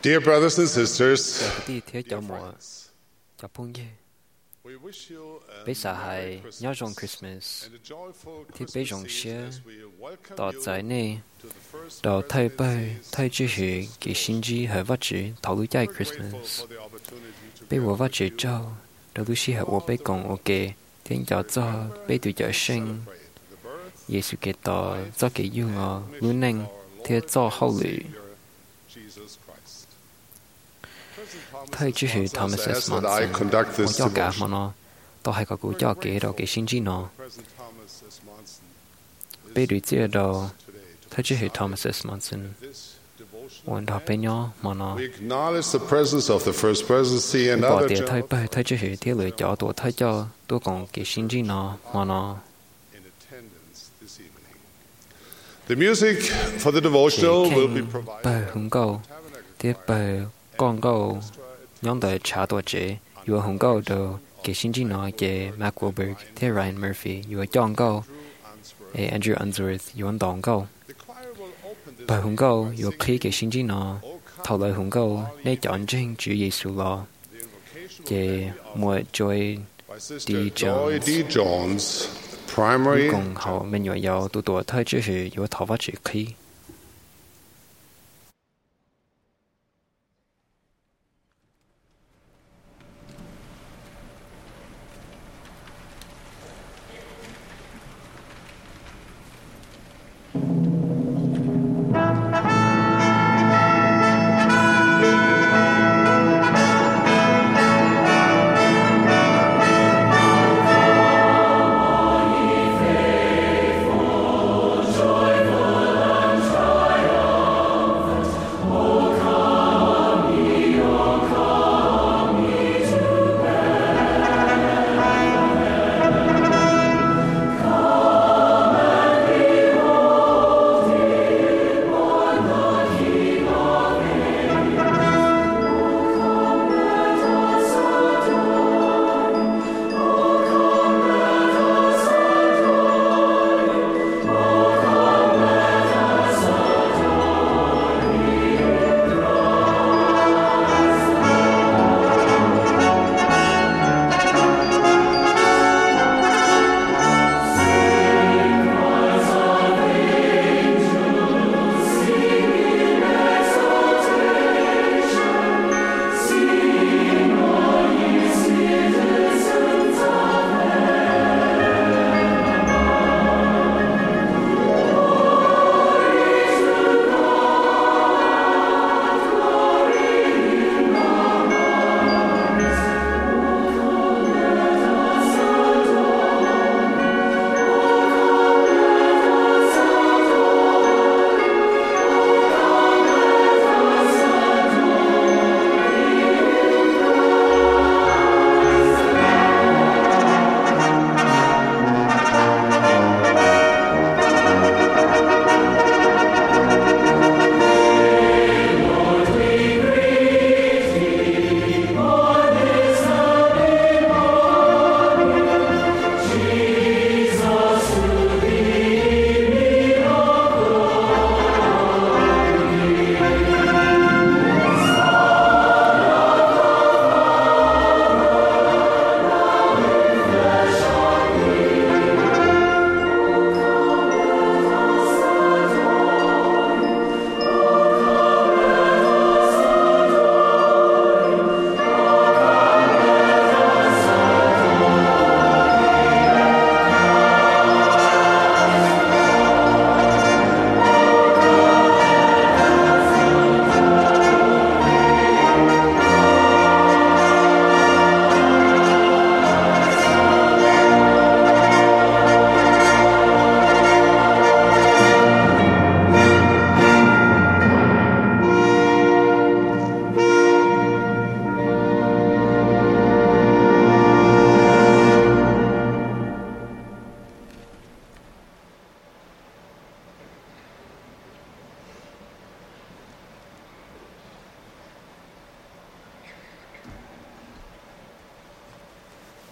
Dear brothers and sisters, đi theo cho mùa cho phong ye we wish you bây giờ a hay Merry nhớ trong Christmas Christmas and a joyful thì bây Christmas giờ sẽ season as we welcome tỏ you giải này to the first đầu thay bài presidency's thay chữ hệ Christmas kỳ tour. sinh chi hệ vật chữ thảo lưu chạy We're grateful Christmas for the opportunity to bây gather giờ vật with chữ you cho đầu lưu sĩ hệ của bây còn ok thiên cho bây tụi cho sinh celebrate the birth, Giêsu kể tỏ cho kể yêu ngọ ngữ năng thế cho hậu lụy Jesus Christ. thay chữ hệ Thomas S. Says that I Monson conduct có this cho cả mà devotion. nó tao hay có cụ cho kể đầu kể sinh chi nó President Thomas S. Monson is bây tụi chia đầu today to thay chữ hệ preside Thomas S. Monson this devotional Ôn đó event. bên nhau mà nó We acknowledge the presence of the First Presidency and bỏ other tiền thay general bài thay chữ hệ thế lựa cho tôi thay cho tôi còn kể sinh chi nó mà nó in attendance this evening. The music for the chỉ devotional will be khen provided bài by hùng cầu Tabernacle tiếp bài con cầu nhóm đời trả tuổi trẻ vừa hùng cầu đầu kể sinh chi nó về Mark Wahlberg thế Ryan Murphy vừa chọn cầu Andrew Unsworth vừa đón cầu The choir will open this bài hùng cầu vừa khi kể sinh chi nó thảo lời hùng cầu để chọn trên chữ Giêsu lo invocation về mùa joy by Sister D. Joy Jones. D. Jones, primary cùng hậu mình nhỏ giàu tụ tuổi thay chữ hệ vừa thảo phát chữ khi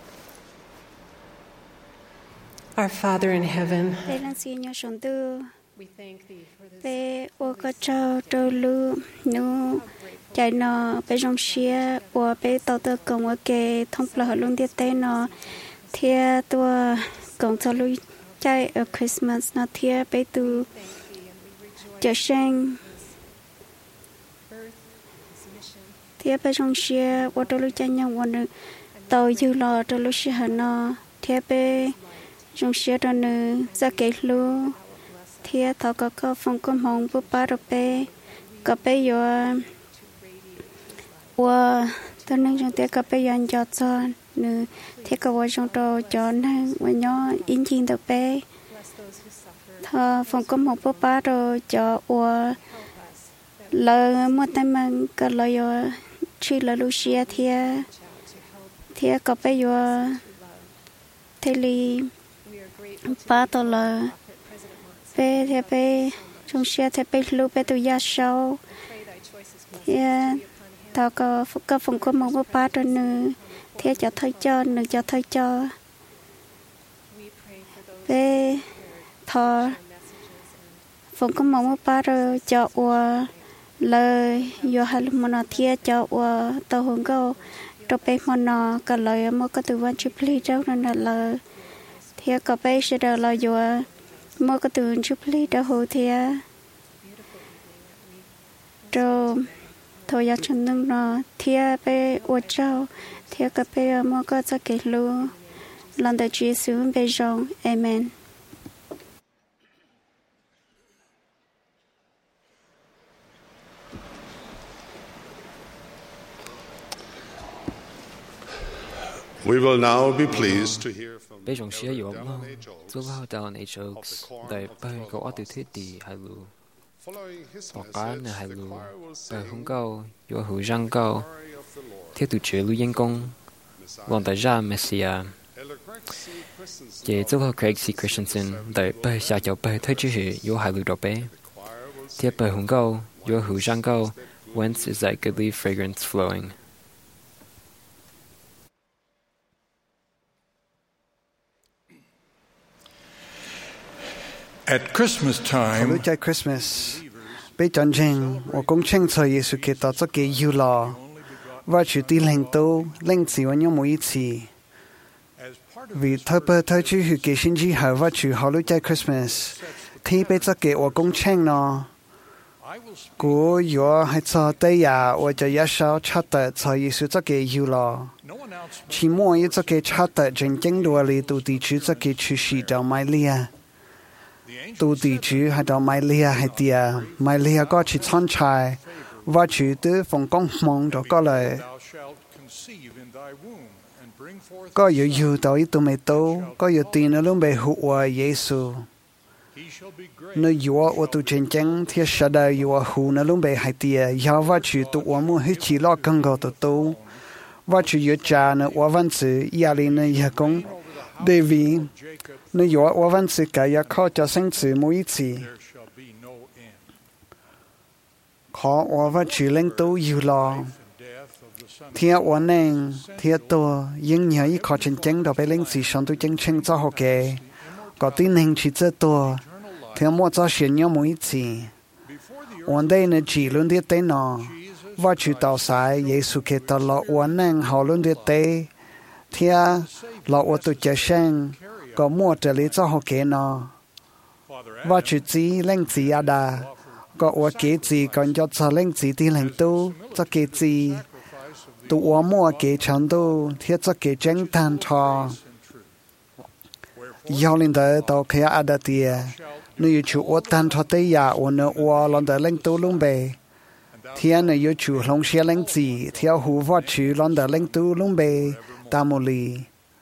Our Father in heaven, Đây là xin nhớ sống tư bé ô có trâu trâu lu nu chạy nó bé trong xia ô bé tàu tơ công ở kề thông lờ luôn tiết tế nó thia tua công cho lu chạy ở Christmas nó thia bé tu chợ sen thia bé trong xia ô trâu lu chạy nhau ô nữ tàu dư lò trâu lu xia nó thia bé trong xia đó nữ ra kể lu thia thọ có phong công hồng bút ba rồi bé có bé yo và tôi nên trong tiết có bé yo cho cho nữ thia có vào trong trò cho nên và nhỏ in chín được bé thọ phong công hồng bút ba rồi cho và lời một tay mang cái lời yo chỉ là Lucia thia có bé yo thế li ba tổ là bé thế bé trong xe thế bé lu bé tụi gia sau thế tao có phòng có một ba cho nữ thế cho thôi cho nữ cho thôi cho bé thọ phòng có một ba rồi cho qua lời do hai lúc mà nó thế cho qua tao không có cho bé mà nó cả lời mà có từ văn chụp ly đâu nên là lời thế có bé sẽ được lời do mà có từ chụp ly đâu hồ thế rồi thôi giờ chân nâng nó thế bé ở châu thế có bé mà có cho cái luôn lần đầu Chúa Giêsu bé rong amen. We will now be pleased to hear from bé trong xia yo mo Elder zo vào tàu này cho đại bay có ở từ thế tỷ hai lu Following his hoặc cá message, là hai the lu choir will bay sing không cao yo hữu răng cao Glory of the Lord. theo từ chế lu yên công lòng đại gia Messia Elder Craig C. Christensen chế zo vào Craig C. Christensen đại bay xa cho bay thấy chữ hệ yo hai lu đó bé theo bay không cao yo hữu răng cao whence is that goodly fragrance flowing. At Christmas time, lúc chơi Christmas, bây chân chân, tôi cũng tranh cho Giêsu Kitô cho cái yêu lo, và chủ đi lên tô, lên chỉ với nhau mỗi次, vì thợ bờ thợ chủ hữu cái sinh chi hậu và chủ họ lúc chơi Christmas, thì bây giờ cái tôi cũng tranh nó, cô yo hay cho đây à, tôi cho giá sao chát tờ cho Giêsu cho cái yêu lo, chỉ muốn cho cái chát tờ chân chân đùa li tụ tỷ chủ cho cái chủ sĩ đầu mai lia. Tu tỷ chủ hay đó Mai Lia có chỉ chọn trai và chủ tư phòng công mong đó có lời có yêu đó ít tu mê tô có yêu tin nó luôn bị hụt ở Giêsu nơi yêu ở tu chân chân thì sẽ đời yêu hụt nó luôn bị hay tia yêu và chủ tu ở mua hết chỉ lo cần cầu tu và chủ yêu cha nó ở văn sự gia đình nó yêu công David nếu有我们自己也靠着生子每一次，靠我们主领都有了。天我能天多，因有一靠真正的被领子上都真正做好嘅，嗰啲能去做多，天莫做炫耀每一次。我哋呢只论啲啲呢，我主到晒耶穌基督了，我能好论啲啲，天落我都接生。có mua trợ lý cho họ kế nó và chủ chỉ lên chỉ à đà có ở kế chỉ còn cho lên chỉ đi lên tu cho kế chỉ tu ở mua kế chẳng tu thiết cho kế tranh tan thọ yêu lên đó tao khai à đà tiề nếu chủ ở tan thọ tây ya ở nơi ở lần đó lên tu luôn bề thiên nếu chủ long xe lên chỉ theo hú vợ chủ lần đó lên tu luôn bề ta mô li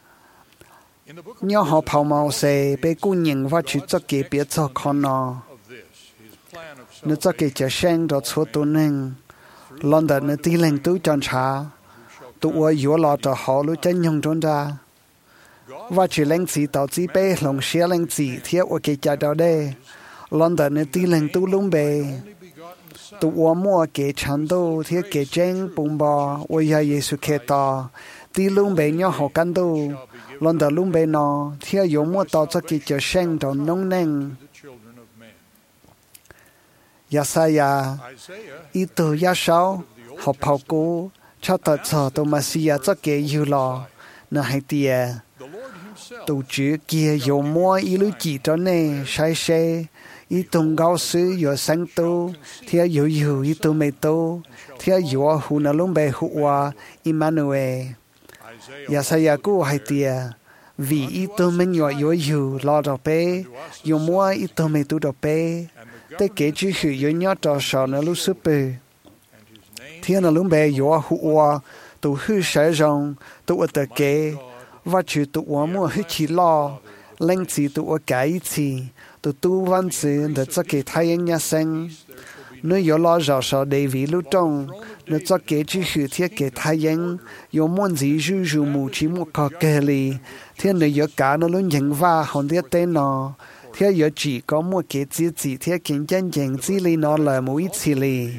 nhớ họ phao màu xe被姑娘và chủ cho kế biết cho con nó nếu cho kế trở sang đó số tu nâng lần đó nếu đi lên tu chọn trả tu ở yếu lọ cho họ lúc chân nhung trốn ra và chủ lên chỉ tạo chỉ bé lòng xe lên chỉ theo ở kế trả đó đây lần đó nếu đi lên tu lung bề tu ở mua kế chẳng tu theo kế tranh bùng bò ở nhà Giêsu Kitô đi lung bề nhớ họ căn tu lần đầu lung bề nó theo yếu mua tao cho kỳ trở sang trong nông nền Yesaya itu Yasau học hậu cũ cho tờ sở tu Messiah cho kể yêu lo na hai tia tu chữ kia yêu mua ilu chỉ cho nè sai xe ý tung giáo sư yêu sáng tu theo yêu ý tu mê tu theo yêu hu na lung bề hua Emmanuel Yesaya cũ hai tia vì ý tu mình yêu lo đọc bê yêu mua ý tu mê tu đọc bê tế kể chữ hữu yêu nhớ trò sọ na lu sư bê thiên là lúc bé yêu hùa tụ hư sải rong tụ ở tờ kế và chữ tụ mua hư chỉ lo lên chỉ tụ ở cái chỉ tụ tu văn字để cho cái thái anh nhà sinh nếu yêu lo rõ rõ để vì lúc trong nếu cho cái chữ hữu thiết cái thái anh yêu muốn gì rủ mù chỉ một cái kề li thiên nếu yêu cả nó luôn nhận va hòn thiết tên nó thiên yêu chỉ có một cái chỉ thiết kiến chân chân chỉ li nó là mỗi chỉ li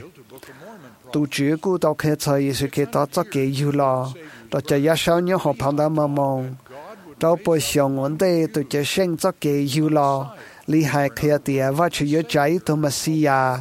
tu chữ của tao khi thấy sự khi tao cho cái yêu lo tao chỉ ya sao nhớ học hàng đam mong tao bồi dưỡng vấn đề tao chỉ sinh cho cái yêu lo lý hai khi tiệt và chữ yêu trái tao Messiah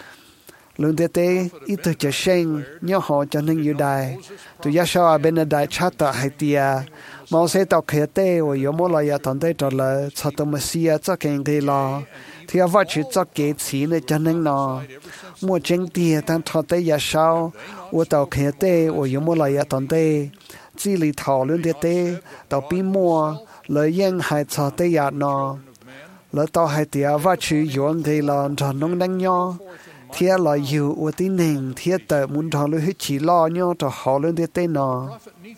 luôn thế ít tao chỉ sinh nhớ họ cho nên yêu đại tao ya sao ở bên đại chat tao hai tiệt mong sẽ tao khi tê và yêu mua lại thằng tê trở lại cho tao Messiah cho cái gì lo thì và chữ cho cái chỉ này cho nên nó mua chân tiền tăng thọ tế ya sao, và tàu khé tế và yêu mua lại tận tế, chỉ lý thảo luôn tế, tàu bị mua lợi yên hay thọ tế ya nó, lỡ tàu hay tiền và chữ yêu thì là cho nông đánh nhau, thì là yêu và tin hình thì tự muốn thọ luôn hết chỉ lo nhau cho họ luôn tế nó,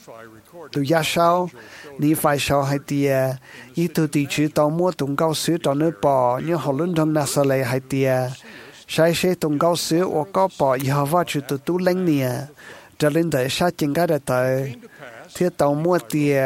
từ ya sao, ni phải sao hay tiền, ý từ tỷ chữ tàu mua tung cao sứ cho nơi bỏ nhưng họ luôn trong nasa lệ hay tiền. Sai sẽ tung cao sứ và có bỏ yêu và chữ từ tu lãnh nè, cho nên để sát chính cái đại tới, thiết tàu mua tiền,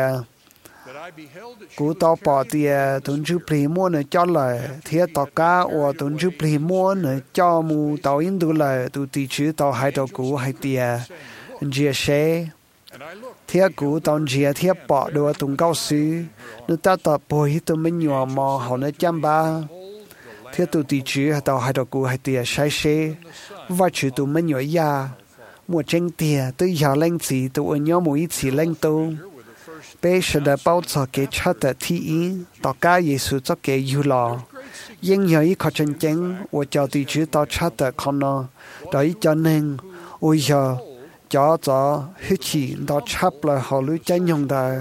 cú tàu bỏ tiền, tuần chú pli mua nữa cho lời, thiết tàu cá và tuần chú pli mua nữa cho mu tàu in đủ lời, tu tỷ chữ tàu hai tàu cũ hai tiền, chia sẻ, thiết cú tàu chia thiết bỏ đồ tung cao sứ, nữa ta tập bồi tụi mình nhỏ mò họ nữa chăm ba. Thế tụi tỷ chữ tàu hai đầu cụ hai tia sai xe và chữ tụi mình nhỏ ya mua tranh tia tới giờ lên chỉ tụi nhỏ mỗi chỉ lên tu bây giờ đã bao giờ cái chát đã thi ý tao cá Giêsu cho cái yêu lo nhưng nhờ ý khó chân chân và cho tỷ chữ tao chát đã con nó đấy cho nên ôi giờ cho hết chỉ tao chắp lại họ lưỡi chân nhung đời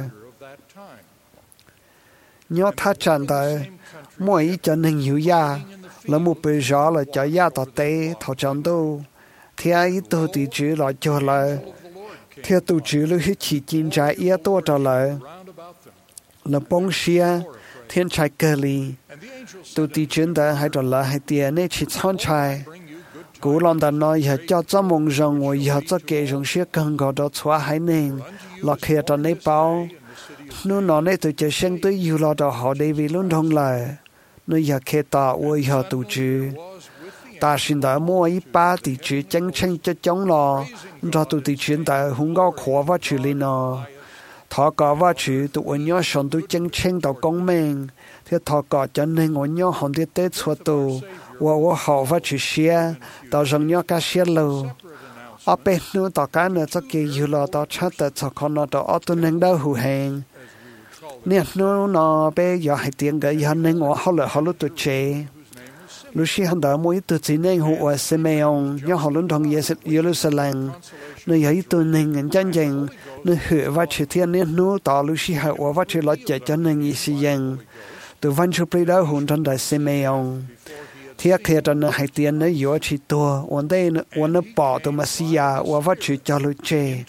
nhớ thắt chặt đời mỗi ý cho nên hiểu ya là một bề rõ là cho ya tao tế thảo chẳng đâu thì ai tôi thì chữ là cho lại thì tôi chữ là hết chỉ chín trái ý tôi trả lời là bông xia thiên trái cờ li tôi thì chữ đã hay trả lời hay tiền nên chỉ chọn trái cố lòng ta nói cho mong rằng ngồi cho kể rằng sẽ cần có đó xóa hay nên là khi ta nên bao nếu nó nên tôi chỉ sinh tới yêu lo đó họ để vì luôn thông lại nơi nhà khi ta ôi họ tu chữ ta xin đã mua ít ba tỷ chữ chân chân cho chống lo cho tu tỷ chữ ta không có khó và chữ lên nó thọ có và chữ tu ôi nhớ sống tu chân chân tao công mình thì thọ có cho nên ôi nhớ hòn tiết tết xóa tu và họ và chữ xe tao rằng nhớ cả xe lù ở bên nữa tao cái nữa cho kêu yêu lo tao chắc tao cho con nó tao ở tu nên đâu hữu hạn nè nó bé giờ hay tiếng cái giờ nên ngõ họ lúc tuổi trẻ lúc xí hắn đã mỗi tuổi chỉ nên hộ Simeon nhớ họ luôn thằng Jerusalem nơi ấy tuổi nên ngành chân chân nơi hứa và chữ thiên nên nó tao lúc xí hay và chữ lót chạy cho nên ý sĩ dân từ văn chụp đi đó hồn trong đại Simeon thì khi đó nó hay tiếng nó yếu chỉ tua vấn đề nó bỏ từ Messiah và chữ cho lúc trẻ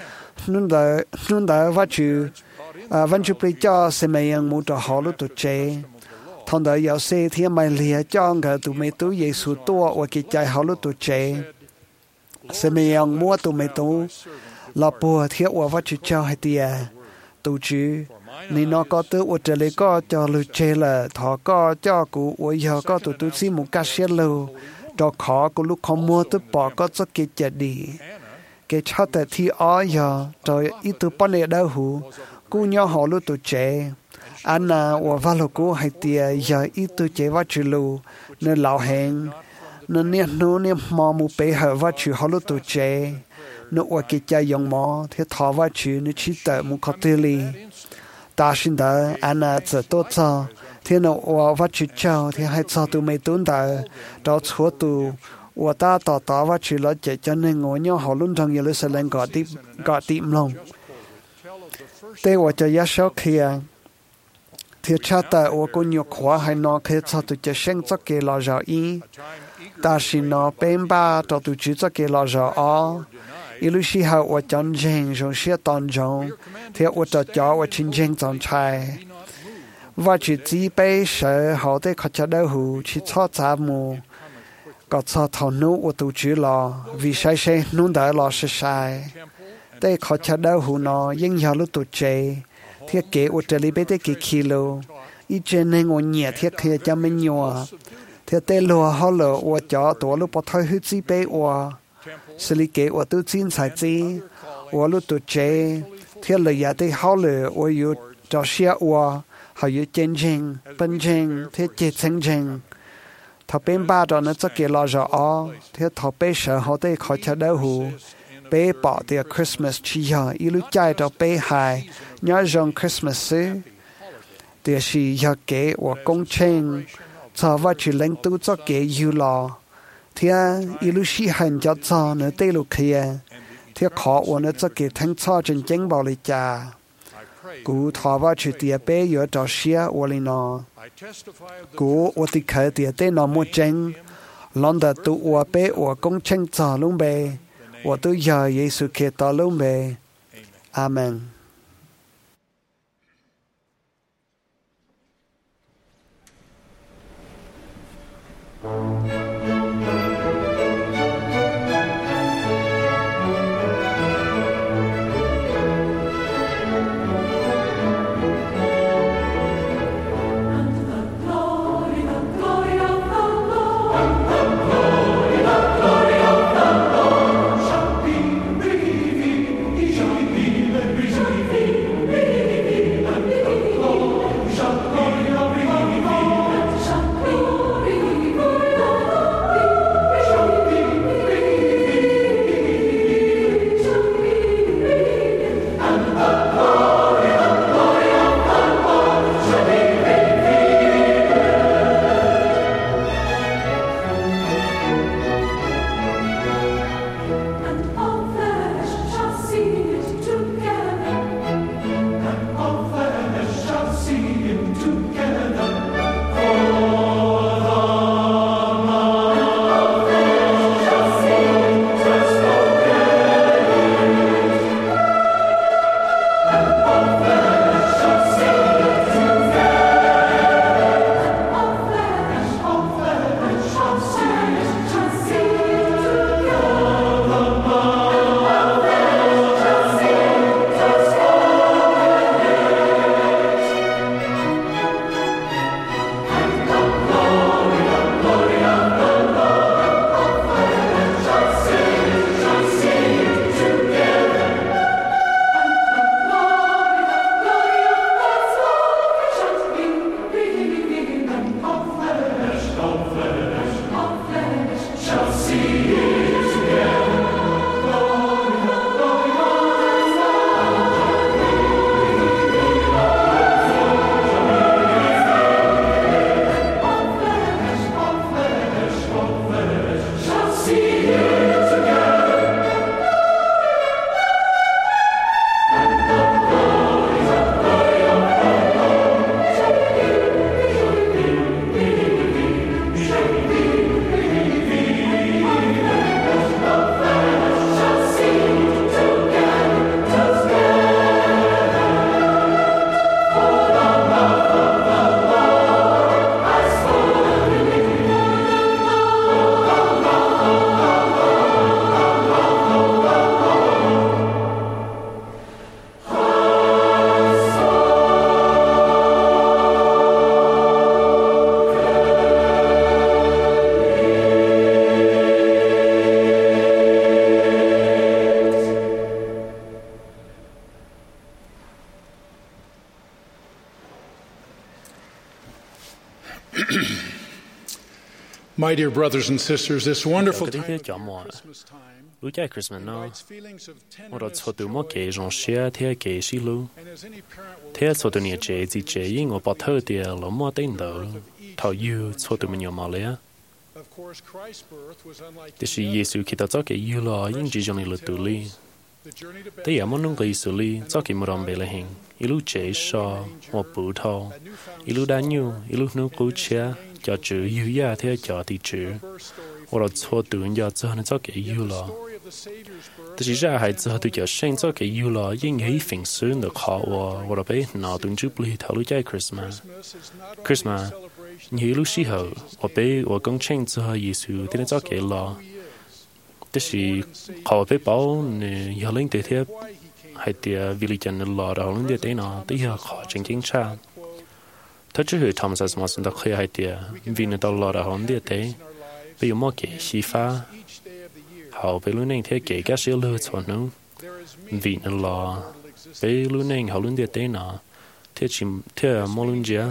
nó đã và chữ văn chụp đi cho Simeon muốn cho họ lúc tuổi trẻ thằng đó giáo sư thì mày lìa cho người tụi mày tu Giêsu tua và cái trái họ lúc tuổi trẻ Simeon mua tụi mày tu là bùa thiết và chữ cho hay tia tu chữ nên nó có tư ở trên lấy có cho lúc trẻ là thọ có cho cụ ở giờ có tụi tôi xin một cái xe lù cho khó của lúc không mua tôi bỏ có cho cái chết đi cái cha tại thì ở giờ rồi ít tụi bọn này đâu hú cú nhau họ lúc tuổi trẻ anh và vào lúc cú hay tia giờ ít tụi trẻ vào chữ lù nên lão hẹn nên niệm nô niệm mò mu bể hở và chữ họ lúc tụ chế nô qua cái cha dùng mò thì thọ và chữ nô chỉ tự mu có tư li ta xin đỡ anh giờ tốt cho thì nô qua và chữ châu thì hai cho tụ mấy tuần đỡ đó chúa tụ và ta tỏ và chữ lo chạy cho nên ngồi nhau họ luôn trong Jerusalem gọi tìm lòng thế và cho giá số kia thì cha ta và cô nhiều khóa hay nó khi cho tụi trẻ sinh cho cái lo rõ ý ta xin nó bên ba cho tụi chú cho cái lo rõ ó ilu si hậu và chọn jeng rồi sẽ toàn giống thì và cho và chính jeng chọn trai và chỉ bé sợ họ để khó cho đau hù chỉ cho cha mù có cho thầu nụ và tụi chú lo vì sai nôn đỡ lo sai để khó cho đau hù nó nhưng giờ lúc tụi trẻ thiết kế của trợ lý bé cái kilo ít trên nên ngồi nhẹ thiết kế cho mình nhua thiết tế lúa họ lỡ và cho tổ lúc bắt thôi hút gì bé và xử lý kế và tự tin sai gì và lúc tụi trẻ thiết lợi giá tế họ lỡ và yêu cho xe và họ yêu chân chân bên chân thiết chế chân chân thọ bên ba đó nó chắc kế lo rõ thiết thọ bé sợ họ tế khó cho đau hù bé bỏ tiệc Christmas chỉ giờ ilu chạy đó bé hai nhớ rằng Christmas tiệc chỉ giờ kế và công trình cho và chỉ lãnh tụ cho kế yêu lo thì ilu chỉ hành cho nữa tây lục kia thì khó và nữa cho kế thanh cho chân chính bảo lý cha cú thọ và chỉ tiệc bé giờ cho xia và lý nó cú và tiệc khởi tiệc tây nó một chân lần đầu tụ và bé và công trình cho luôn bé 我都要耶稣基督的名，阿门。 My dear brothers and sisters, this wonderful cái time thế of chọn mùa Christmas time lúc chạy Christmas nó invites feelings of một đợt tenderness số từ mỗi cái dòng xe thế cái xí lu and as any parent will thế số từ nhà trẻ gì trẻ nhưng ngồi bỏ thơ thì lỗ mua tên đỡ thầu yêu số từ mình nhiều mà lẽ of course Christ's birth was unlike thì sự Giêsu khi ta cho cái yêu lo nhưng chỉ trong này là tự ly the journey to thế giờ muốn nông cái xử lý cho cái một đồng bề là hình ilu trẻ so một bự thâu ilu đa nhiêu ilu nấu cú chia cho chữ yêu ya thế cho thì chữ hoặc là số từ giờ cho nên cho cái yêu lo thì chỉ ra hay cho tôi cho sinh cho cái yêu lo nhưng nghĩ phình xuyên được họ hoặc là bé nào tuần trước ly thảo lúc chạy Christmas như lúc xí hậu hoặc bé hoặc công tranh cho Giêsu thế nên cho cái lo tức là họ bé bảo nè giờ lên từ thế hay thì vì lý do nên lo đó lên từ nó tới giờ họ chính chính cha thật chứ hơi Thomas Asmus đã khơi hay thì vì nó đâu lo đó lên từ thế bây giờ mọi cái xí phá họ bé luôn nên thế cái sự lừa chọn nó vì nó lo bé luôn nên họ lên từ thế nó thế chỉ thế mọi luôn gì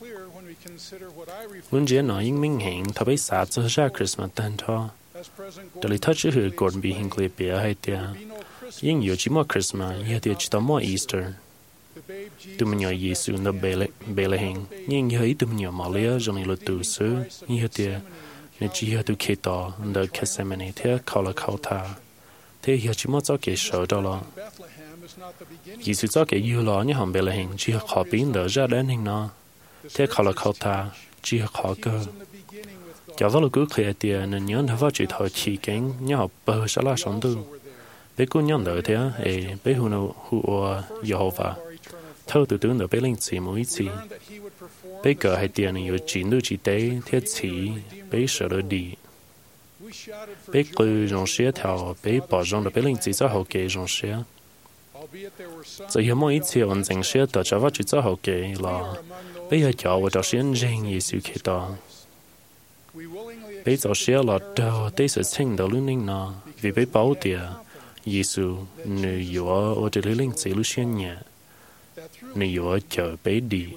luôn gì nó những minh hiện thà bé sát cho ra Christmas tên thôi để lấy thắt chữ hơi còn bị hình lệ bia hay tiệt nhưng nhiều chỉ mỗi Christmas hay tiệt chỉ tao mỗi Easter tụi mình nhớ Giêsu nó bề lệ hình nhưng như ấy tụi mình nhớ mà lẽ trong này là từ xưa như tiệt nên chỉ hay tụi khi to ở Gethsemane thế khâu là khâu thà thế giờ chỉ mỗi cho cái sợ đó là Giêsu cho cái yêu lo như hầm bề lệ hình chỉ khó biến đỡ ra đến hình nó thế khâu là khâu thà chỉ khó cơ cho vào lúc cứ khởi tiền nên nhớ nó vào chuyện thời chỉ cảnh nhớ học bờ sẽ là sống tu bé cũng nhớ đợi thế bé hù nó hù Jehovah thâu từ tướng đợi bé linh chỉ mỗi chỉ bé cỡ hay tiền nhiều chuyện đôi chỉ tế thế chỉ bé sợ đợi đi bé cứ rong xe theo bé bỏ rong đợi bé linh chỉ cho hậu kế rong xe giờ hiện mỗi chỉ ổn định xe đợi cho vào chuyện cho hậu kế là bé giờ cho vào cho xe riêng Giêsu khi đó bé cháu xe là đầu tế sự sinh đầu luôn nên nó vì bé bảo tiệt Giêsu nữ yếu ở đây linh chỉ lúc xuyên nhẹ nữ yếu chờ bé đi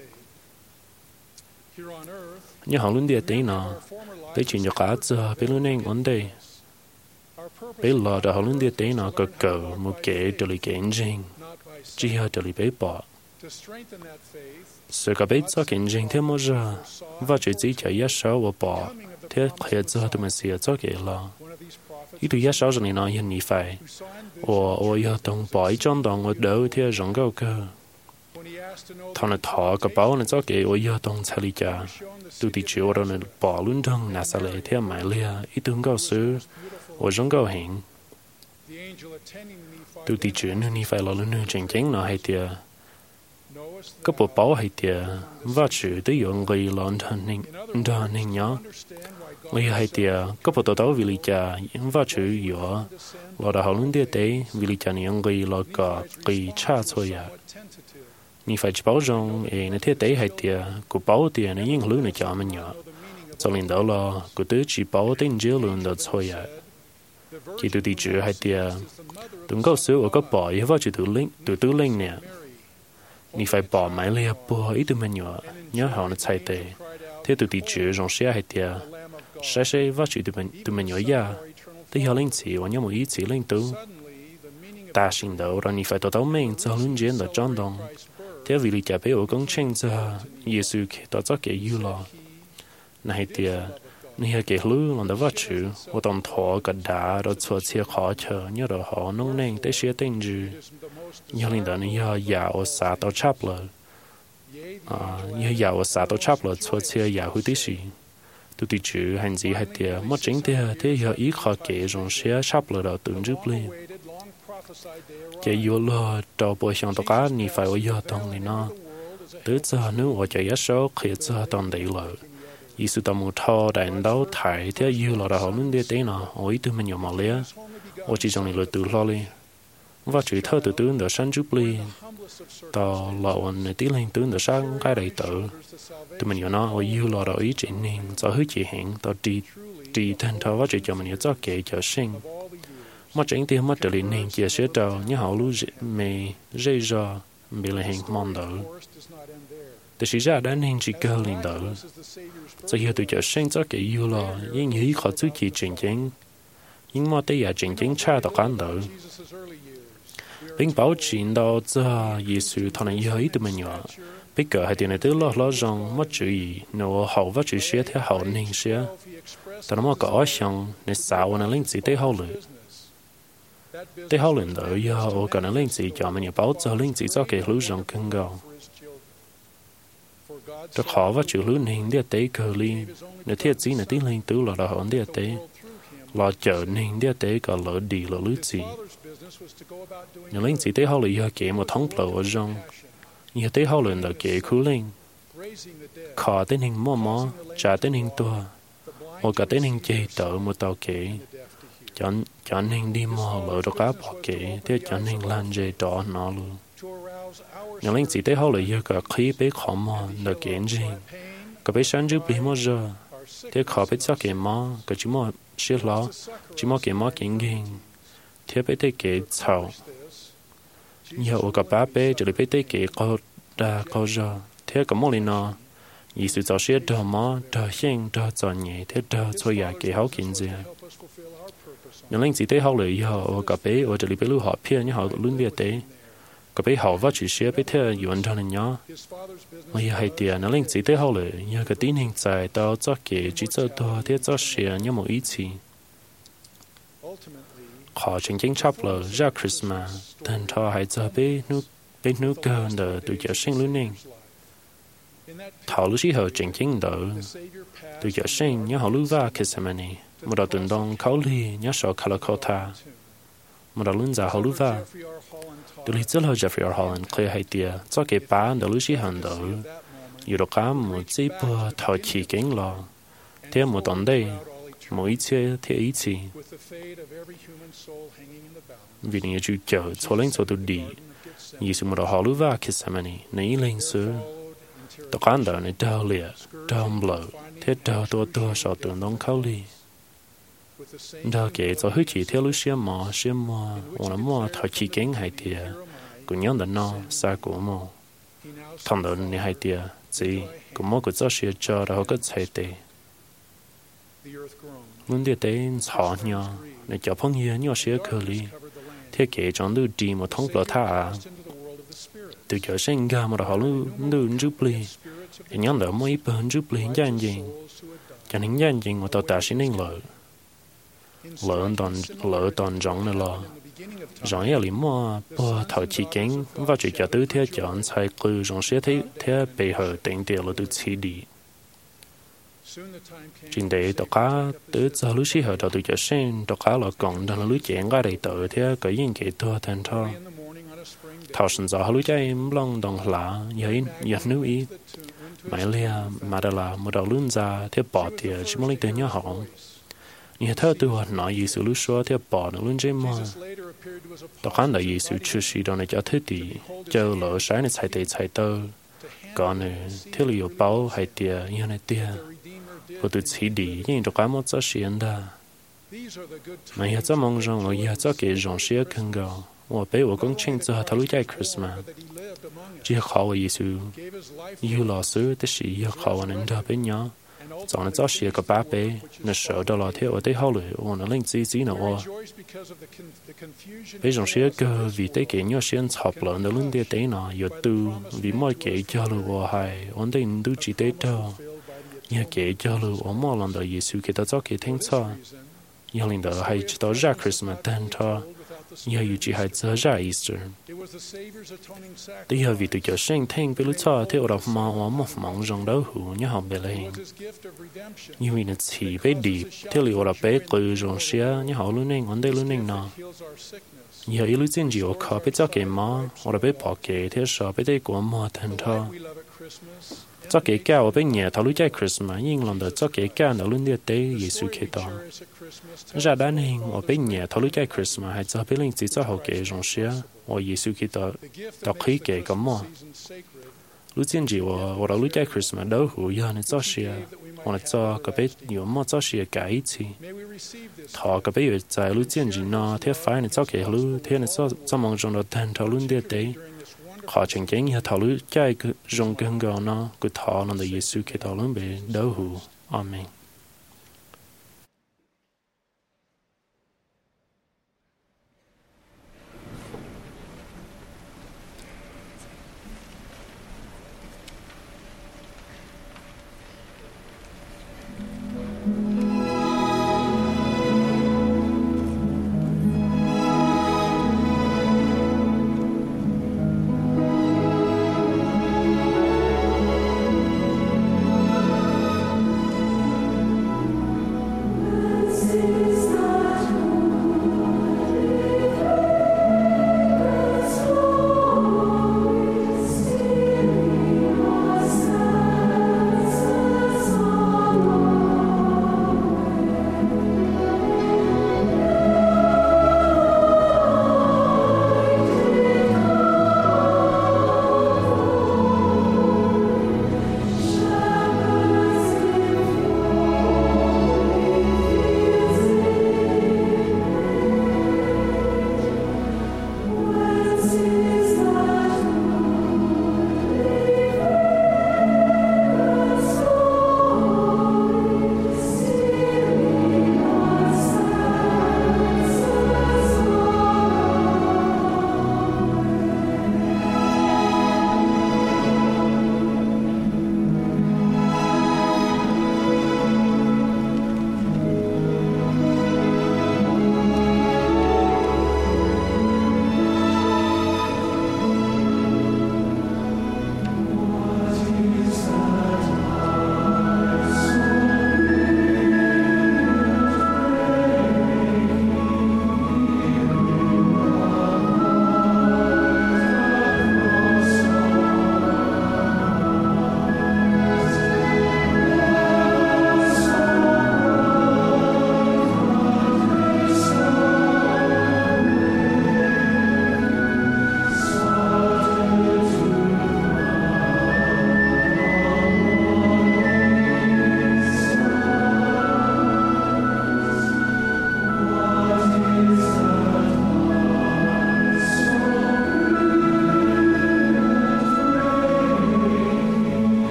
như họ luôn địa tế nó bé chuyện cho cả giờ bé luôn nên ổn đây bé lo đã họ luôn địa tế nó cực cỡ một kẻ để lấy cái riêng chỉ là để lấy bé bỏ sự cả bé cho cái riêng thêm một giờ và chỉ cho ít sáu và bỏ thế khởi cho tụi mình sẽ cho cái lo ít tụi ít sáu rồi nó hiện như phải or giờ đồng bỏ trong đồng ở đâu thế rong cao cơ thằng nó thọ cái bao nó cho cái or giờ đồng xử lý cha tụi thì chịu rồi nó bỏ luôn đồng nã xử lý thế mãi lia ít tương cao sư or rong cao hình tụi thì chịu nên như phải là luôn chỉnh chỉnh nó hay tiệt các bộ báo hay tiệt và chữ tới dụng người lon thân hình nhớ người hay tiệt các bộ tàu vì lý cha và chữ yếu là đã học luôn địa tế vì lý cha những người là cả người cha thôi à như phải báo rằng nó thế tế hay tiệt của báo tiệt nó những lứa này cho mình nhớ cho nên đó là của tứ chỉ báo tên chưa luôn đó thôi à chỉ từ chữ hay tiệt từng câu sửa ở các bộ và chữ từ tứ linh nè ni phải bỏ máy lia bỏ ít tụi mình nhớ họ nó sai tệ thế tụi tí chữ rong xe hay tiệt sẽ vắt chữ tụi mình nhớ ya thế họ lên chỉ và nhớ một ý chỉ lên tu ta xin đầu rồi ni phải tao mình cho luôn chiến là trong đồng thế vì lý cha bé ở công trình cho Giêsu tao cho cái yêu lo này tiệt ni hay cái lú làm đó vắt chữ và đồng thọ cả đá rồi cho chia khó chờ nhớ rồi họ nông nền tới xe tên gì nhớ linh đó nhớ già ở xã tàu chắp了nhớ già ở xã tàu chắp了cho chia già hữu tí gì tụi tí chữ hành gì hay tiệt mất chính thế giờ ý khó kể rồi xe chắp了đó tưởng trước lên cái yêu lo đầu bồi xong tao cá ni phải ở giờ tông này nó tới giờ nếu ở chạy số khi giờ tông đấy rồi Giêsu tao một thọ đại đấu thải thế yêu lo đó họ luôn đi tới nó ở ý tụi mình nhiều mà lẽ ở chỉ trong này là tự lo đi và chỉ thơ từ tướng đỡ sáng giúp ly tao lo ổn tí lên tướng đỡ sáng cái đầy tự tụi mình nó ở yêu lo đó ý chỉ nên cho hứa chỉ hẹn tao đi thành thao và chỉ cho mình cho kể cho sinh mất chính tiền mất trở lại nên chia sẻ trâu như họ lưu mày dây dò bị là hình mong đỡ แต่สิจะได้นิ่งจีเกิลินเดอจะเหตุจะเช่นจะเกี่ยวละยิ่งยิ่งขอจุกีจริงจริงยิ่งมอได้อยากจริงจริงชาต่อกันเดอเป็น保持到这耶稣他能有一点么样，别个还点来得了老让么注意，那我好不只些条好宁些，但那么个想你啥我能领子得好了，得好了的以后我可能领子叫么你保证领子早给路上更高，这好不只路宁的得可里，那天子那点领得了了好的得。lo chờ nên dia tế cả lỡ đi lỡ lưỡi gì, nhưng linh chỉ tế hậu lưỡi giờ kể một tháng lỡ ở trong, giờ tế hậu lưỡi là kể khứ linh, khó tế hình mò trả tế hình tua, hoặc cả tế hình chơi tờ một tàu kể, chọn hình đi mò lỡ cho cá bỏ kể, thế chọn hình lan dây đỏ nó luôn, nhưng linh chỉ tế hậu lưỡi giờ cả khí bé khó mò là kể gì, cả bé sáng trước bị mò giờ, thế khó bé cho kể mò, cả chỉ mò xí lo, chỉ mò kể mò kinh kinh, thế bé tế kể chào, giờ ở cả ba bé chỉ bé tế kể câu giờ, thế cả mò lên nó, ý sự cho xí đờ mò đờ hiên đờ chọn nhẹ thế đờ cho nhà kể hậu kinh gì, nhưng linh chỉ tế hậu lười giờ ở cả bé ở chỉ bé lưu họ phía như họ luôn biết tế, cả bé hậu vắt chỉ xí bé thế yuan cho nên nhá, mà giờ hay tiền nó linh chỉ tế hậu lười giờ cái tín hình dài tao cho kể chỉ cho tôi thế cho xí như một ý chí. Họ chính chính chấp lời ra Christmas, thành thọ hãy cho bé nước cơ đỡ từ giờ sinh luôn nên. Thảo lúc họ chính chính đỡ từ giờ sinh nhớ họ lưu va Gethsemane, một đạo tuần đông khẩu ly nhớ sợ Calcutta, một đạo luôn giả họ lưu va. Từ lúc trước họ Jeffrey Holland khơi hay tiệt cho cái bán đỡ lúc họ đỡ, dù được cả một chỉ bơ thọ chỉ kính lo, thế một tuần đây. Mỗi chế thế ý chí vì những chú chờ cho lên cho tôi đi như sự một họ lưu va Gethsemane nấy lên xứ tôi cảm thấy này đau liệt đau lợ thế đau tôi sợ tưởng đông khâu đi đau kể cho hơi chỉ theo lúc xem mò ông mò thời chỉ kén hay tiệt cũng nhớ đến nó xa của mò thằng đó này hay tiệt gì cũng mò của cho xe cho đó có chạy tệ luôn địa tế họ nhau để cho phong hiền nhau sẽ khởi lý thiết kế trong lưu đi một thông lộ thả từ giờ sinh ra một họ lưu giúp lý để nhắn đỡ mỗi bên giúp lý gian gì cho nên gian gì một tàu ta sẽ nên lỡ toàn rộng này lo rộng là lý mà bờ thợ chỉ kén và chỉ cho tứ thế chọn sai cư rộng sẽ thế bề hở tiền tiền là từ chỉ đi chính để tao cá tới giờ lúc xí hợp tao từ giờ sen tao cá là còn đang là lúc chén cái đầy tự thế cái gì kể thua thành thua thao sinh giờ lúc chạy long đồng lạ giờ nữ ý mãi lia mà đó là một đầu lươn ra thế bỏ thì chỉ muốn lấy tiền nhớ họ như thơ từ nói gì sự lúc xưa thế bỏ nó luôn chơi mà tao khán là gì sự chưa xí đó này cho thế thì chờ lỡ sáng này chạy tơ còn thế liệu bao hay tiền như này tiền và từ chỉ đi nhưng cho cái một số chuyện đó mà hiện cho mong rằng ở hiện cho cái dòng xe càng cao và bây giờ cũng chính cho thảo luận Christmas chỉ khó với Giêsu yêu lo sự tất sĩ yêu khó nên đó bên nhau chọn là cho xe cái ba bé nó sợ đó là theo ở đây hậu lệ và nó lên gì nào bây giờ xe cơ vì tới cái nhau xe chọc lợn nó luôn đi tới nó giờ từ vì mọi cái cho là hay ổn định tu chỉ tới đâu nhà kể cho lưu ở mọi lần đời Giêsu khi ta cho cái thánh cho nhà lần đời hay chỉ tao ra Christmas tên cho nhà yêu chỉ hay giờ ra Easter bây giờ vì từ giờ sinh thánh bị lụt cho theo đọc mà ở một mong rằng đâu hữu nhà học về lên như vì nó chỉ bé đi theo liệu là bé cứ rằng xia nhà họ luôn nên ổn định luôn nên nó nhà yêu lưu chân chịu khó bé cho cái mà hoặc bé bỏ cái theo sợ bé đây của mà thành cho cho cái cao ở bên nhà thảo luận chơi Christmas nhưng lần đầu cho cái cao nó luôn đi tới Giêsu Kitô ra đa nên ở bên nhà thảo luận chơi Christmas hay cho bên linh chỉ cho hậu cái dòng xe ở Giêsu Kitô đọc khí cái cái mà lúc tiên chỉ ở thảo luận chơi Christmas đâu hữu giờ nên cho xe hoặc cho cái bên nhiều mà cho xe cái gì thọ cái bên tại lúc tiên chỉ nó thế phải nên cho cái lúc thế nên cho mong trong đó thành thảo luận đi tới khó chừng chén nhà thảo lưỡi chạy cứ rong cái hương gạo nó cứ thọ nó để Giêsu khi thảo lưỡi bị đau hù. Amen.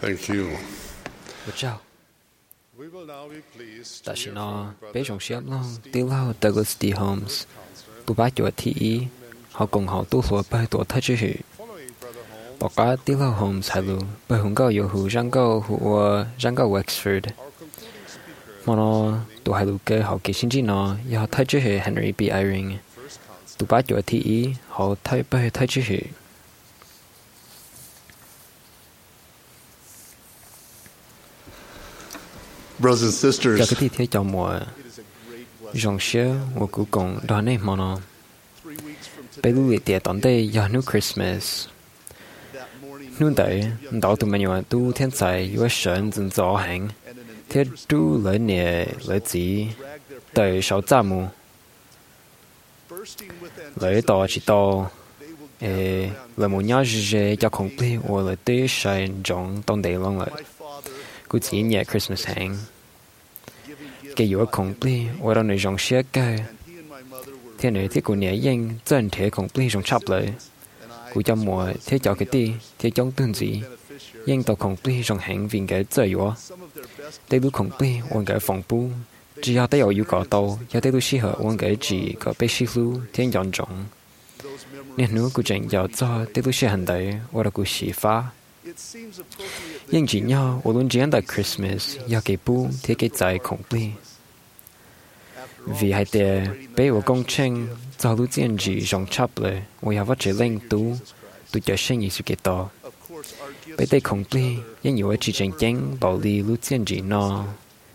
Thank you. 我知道。 We will now be pleased to 但是 hear 呢， from 北上 Brother 些咯，啲佬 Douglas D. Holmes， 不把咗 T.E. 學共學都所不多睇住去， following Brother Holmes. 大家啲佬 Holmes 係路，不紅高有胡張高胡我張高 Wexford， Our concluding speaker, 我呢都係路嘅學嘅先知呢，要睇住去 Henry B. Eyring， First Council. 都把咗 T.E. 學睇不去睇住去。 Brothers and 這 sisters, 個地鐵叫我 it is a great blessing. 上學我估講到呢麼呢， 3 weeks from 俾 today, 路列啲當地有nu Christmas。 that morning, นู่นแต่到ตัวมันอยู่ตู้天才有神正早行， and in an 天都來年來自 drag their 對手扎木 bursting with 來到知道 they will gather around 來冇nhau日要 complete 我來對神種當地浪來 my father, 故此年 Christmas 行 giving gifts, 嘅有 complete 我讓你種些嘅 and he and my mother were 天女ที่กู年應真鐵 complete 種插來 and I กูจะมัวที่叫佢啲ที่種端子 beneficiary. 應到 complete 種行變嘅最有 Some of their best 地都 complete 我嘅防補只要得有要搞到有啲都適合我嘅字個被師傅天養種 those memories. 呢นูกู正有咗啲都適合地我哋故事化 It seems appropriate that 應只要無論怎樣的 Christmas 有幾部貼幾在 complete after all, vì hai tiề俾我công trình cho lúc diễn gì rộng chấpเลย我要phát triển lên tú tu cho sinh ý sự kết tổ of course, our gifts bây đây complete nhưng nhiều chỉ tranh chánh bảo lý lúc diễn gì nó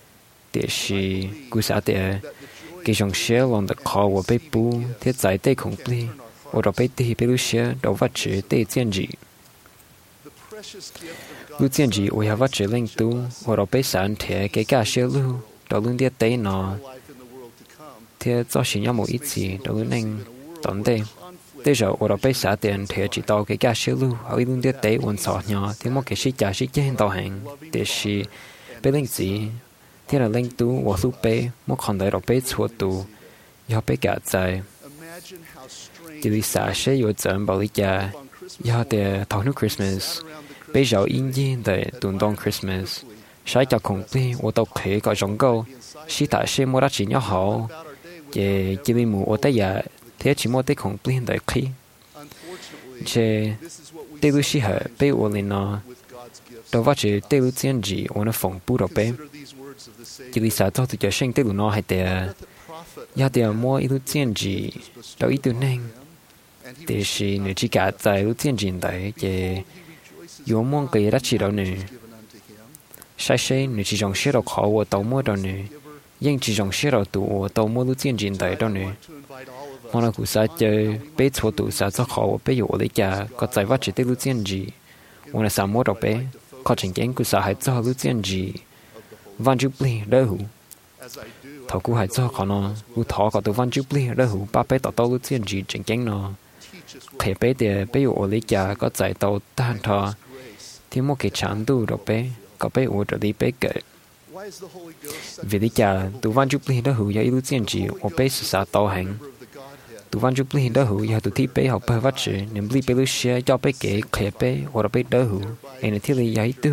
để sĩ cú xã tiề cái dòng xe lòng được khó của bây bù thiết giải đây complete我到bây đi bây lúc xe đầu phát triển đây diễn gì the precious gift of God lúc diễn gì我要phát triển lên tú我到bây sản thể cái cả xe lưu đầu luôn địa tế nó life in the world to come. thế cho xin nhau một ít gì đầu luôn nên tận đây bây giờ我到bây xã tiền thì chỉ tao cái cả xe lưu ở luôn địa tế uốn sọ nhỏ thì một cái sĩ trả sĩ trên tàu hàng để sĩ bây lên gì thế là lên tú 我lúc bây một con đại đầu bây chua tú要bây cả在 Imagine how strange 这里啥些有整保利家 on Christmas 要的讨论 Christmas around the bây giờ yên nhiên的tuần đông Christmas sai cho complete 我都可以搞忠告是大些莫得只nhau好 about our day. 也这里冇我得呀thế chỉ một cái complete的khi Unfortunately, chế this is what we đây lúc see sĩ hệ bây giờ lên nó with God's gifts. đâu phát triển đây lúc diễn gì ở nó phòng bù đâu bé Consider these words of the Savior. chỉ lý sao cho tụi sinh đây lúc nó hay để Let the prophet ya để mua ít lúc diễn gì đâu ít tuổi nên and he để sĩ người chỉ cả tại lúc diễn gì đấy chế有梦给他知道呢， given unto him. 晒晒你这种写到考我到么的呢？因这种写到读我到么都渐渐来的呢。 To invite all of us 我那古啥就被错读啥子考我被我的家，个在挖这的路渐渐，我那啥么到被，考成经古啥还做路渐渐，万就不了乎， as I do, 头古还做可能，我头个都万就不了乎，把被达到路渐渐正经呢， teach us what 可被的被我的家个在到但他， grace. 天么给长度到被，个被我这里被给。 Why is the Holy Ghost such vì lý cha tu văn chúc linh đó hữu ya ilu tiên chỉ ở bên xã tàu hành a member of the Godhead? tu văn chúc linh đó hữu ya tu thi bé học bơi phát triển niệm lý bé lu xe cho bé kế khẽ bé hoặc là bé đó hữu anh là thiết lý ya tu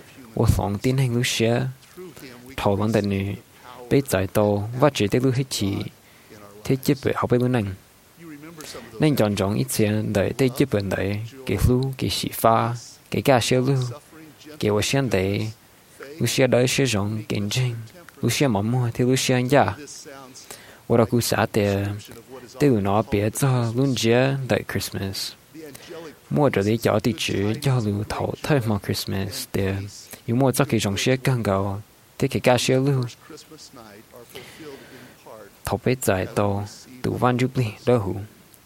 ở phòng tiến hành lu xe Through him we thầu lăng đền này bé giải tàu phát triển tới lu hết chỉ in our thế chế bé học bé lu năng You remember some of those nên chọn chọn ít tiền để tới chế bệnh để cái lu cái sĩ pha cái cả xe lu suffering, cái ở xe để lu xe đợi xe rộng kinh doanh lu xe mà mua thì lu xe ya this sounds 我的故事啊，的 of what is 对我那别做论节的 Christmas， the angelic 莫这里叫地址叫路头太忙 Christmas 的，有莫做其中些更高，这个加些路 Christmas night are fulfilled in part. 头被在到读完就不得乎，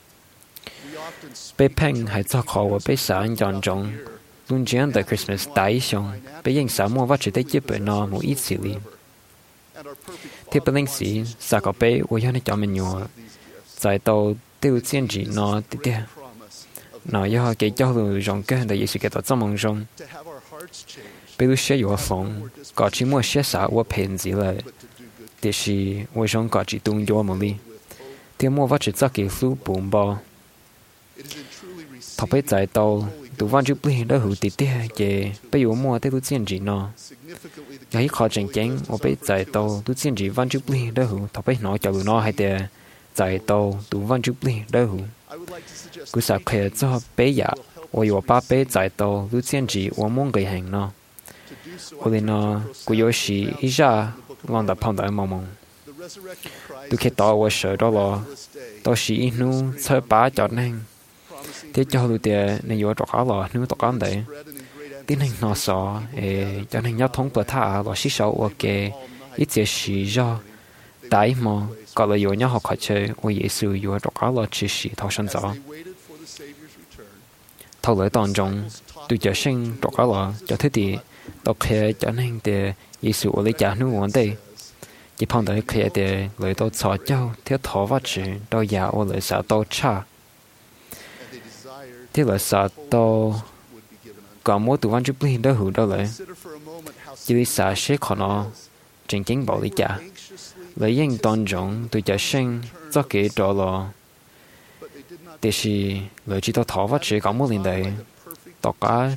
We often speak 被骗还做好我被杀人当中，论节的 Christmas 大一项，被影响莫或者在日本那某一次里， and our perfect 特别临时三个被我要你叫mình nhỏ， these gifts 在到丢坚持那啲啲。 promise of 那要给教路让更的也是给到这梦中， to have our hearts changed, 比如写有风，搞起莫写啥我骗子了， but to do good 但是我想搞起动作么哩， with hope. 天莫我只做给书本吧， It is in truly thọ bây giờ tàu tụ văn chụp liền đó hữu tít tít về bây giờ mua tới tụ tiền gì nó cái khó chỉnh chỉnh ở bây giờ tàu tụ tiền gì văn chụp liền đó hữu thọ bây nói cho tụi nó hay để giờ tàu tụ văn chụp liền đó hữu cứ sao khéo cho bây giờ ở ba bây giờ tàu tụ tiền gì ở mong cái hàng nó ở đây nó cứ有时一下浪到碰到毛毛tụ khi tàu ở sợ đó là tàu sĩ nu chơi bá cho nên thế cho tụi tiền này vô trọc áo lò nu trọc áo đấy tiến hành nó sợ cho nên nhau thống bờ thả lò xí sầu ok ít giờ xí do tại mà có là vô nhau học khỏi chơi ở Giêsu vô trọc áo lò chỉ xí thao sân gió thâu lợi toàn trong tụi giờ sinh trọc áo lò cho thế thì tao khe cho nên để Giêsu ở lấy trả nu vấn đề chỉ phong tới khe để lợi tao sợ châu thiếu thọ vật sự đôi già ở lợi sợ tao cha thế là sợ tao có mỗi tụ văn chụp liền đó hữu đó lại chỉ lý sợ sẽ khó nó chính chính bảo lý trả lấy những tôn trọng tụi trả sinh cho kỹ trò lò để chỉ lợi chỉ tao thọ vật sự có mỗi liền đấy tao cả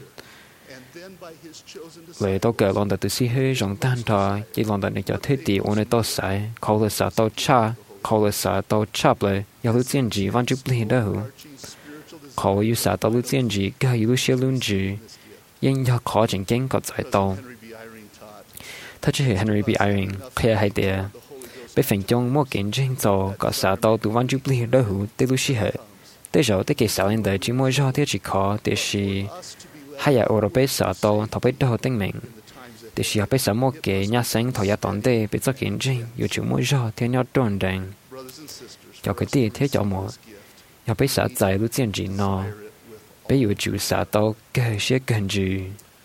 lợi tao kể lòng từ si hơi rộng tan thọ chỉ lòng này cho thế thì ôn tao sai khâu là sợ tao cha khâu là sợ tao chắp lại giờ lúc tiền gì văn chụp liền đó hữu khâu yêu sợ tao lúc tiền gì cái yêu xe luôn gì nhưng do khó chính chính có giải tàu thật chỉ Henry B. Eyring khi hay để bên phần trong mỗi kiến trình tàu có sợ tàu từ văn chụp liền đó hữu tới lúc xí hệ tới giờ tới cái sợ lên đời chỉ mỗi do tới chỉ khó để xí hay là ở bên sợ tàu thọ bên đó tính mình để xí bên sợ mỗi cái nhà sinh thọ gia toàn đây bên cho kiến trình yêu chỉ mỗi do theo nhau tròn đành cho cái gì thế cho một nhà bên sợ giải lúc tiền gì nó bây giờ chủ xã tàu cái sẽ cần gì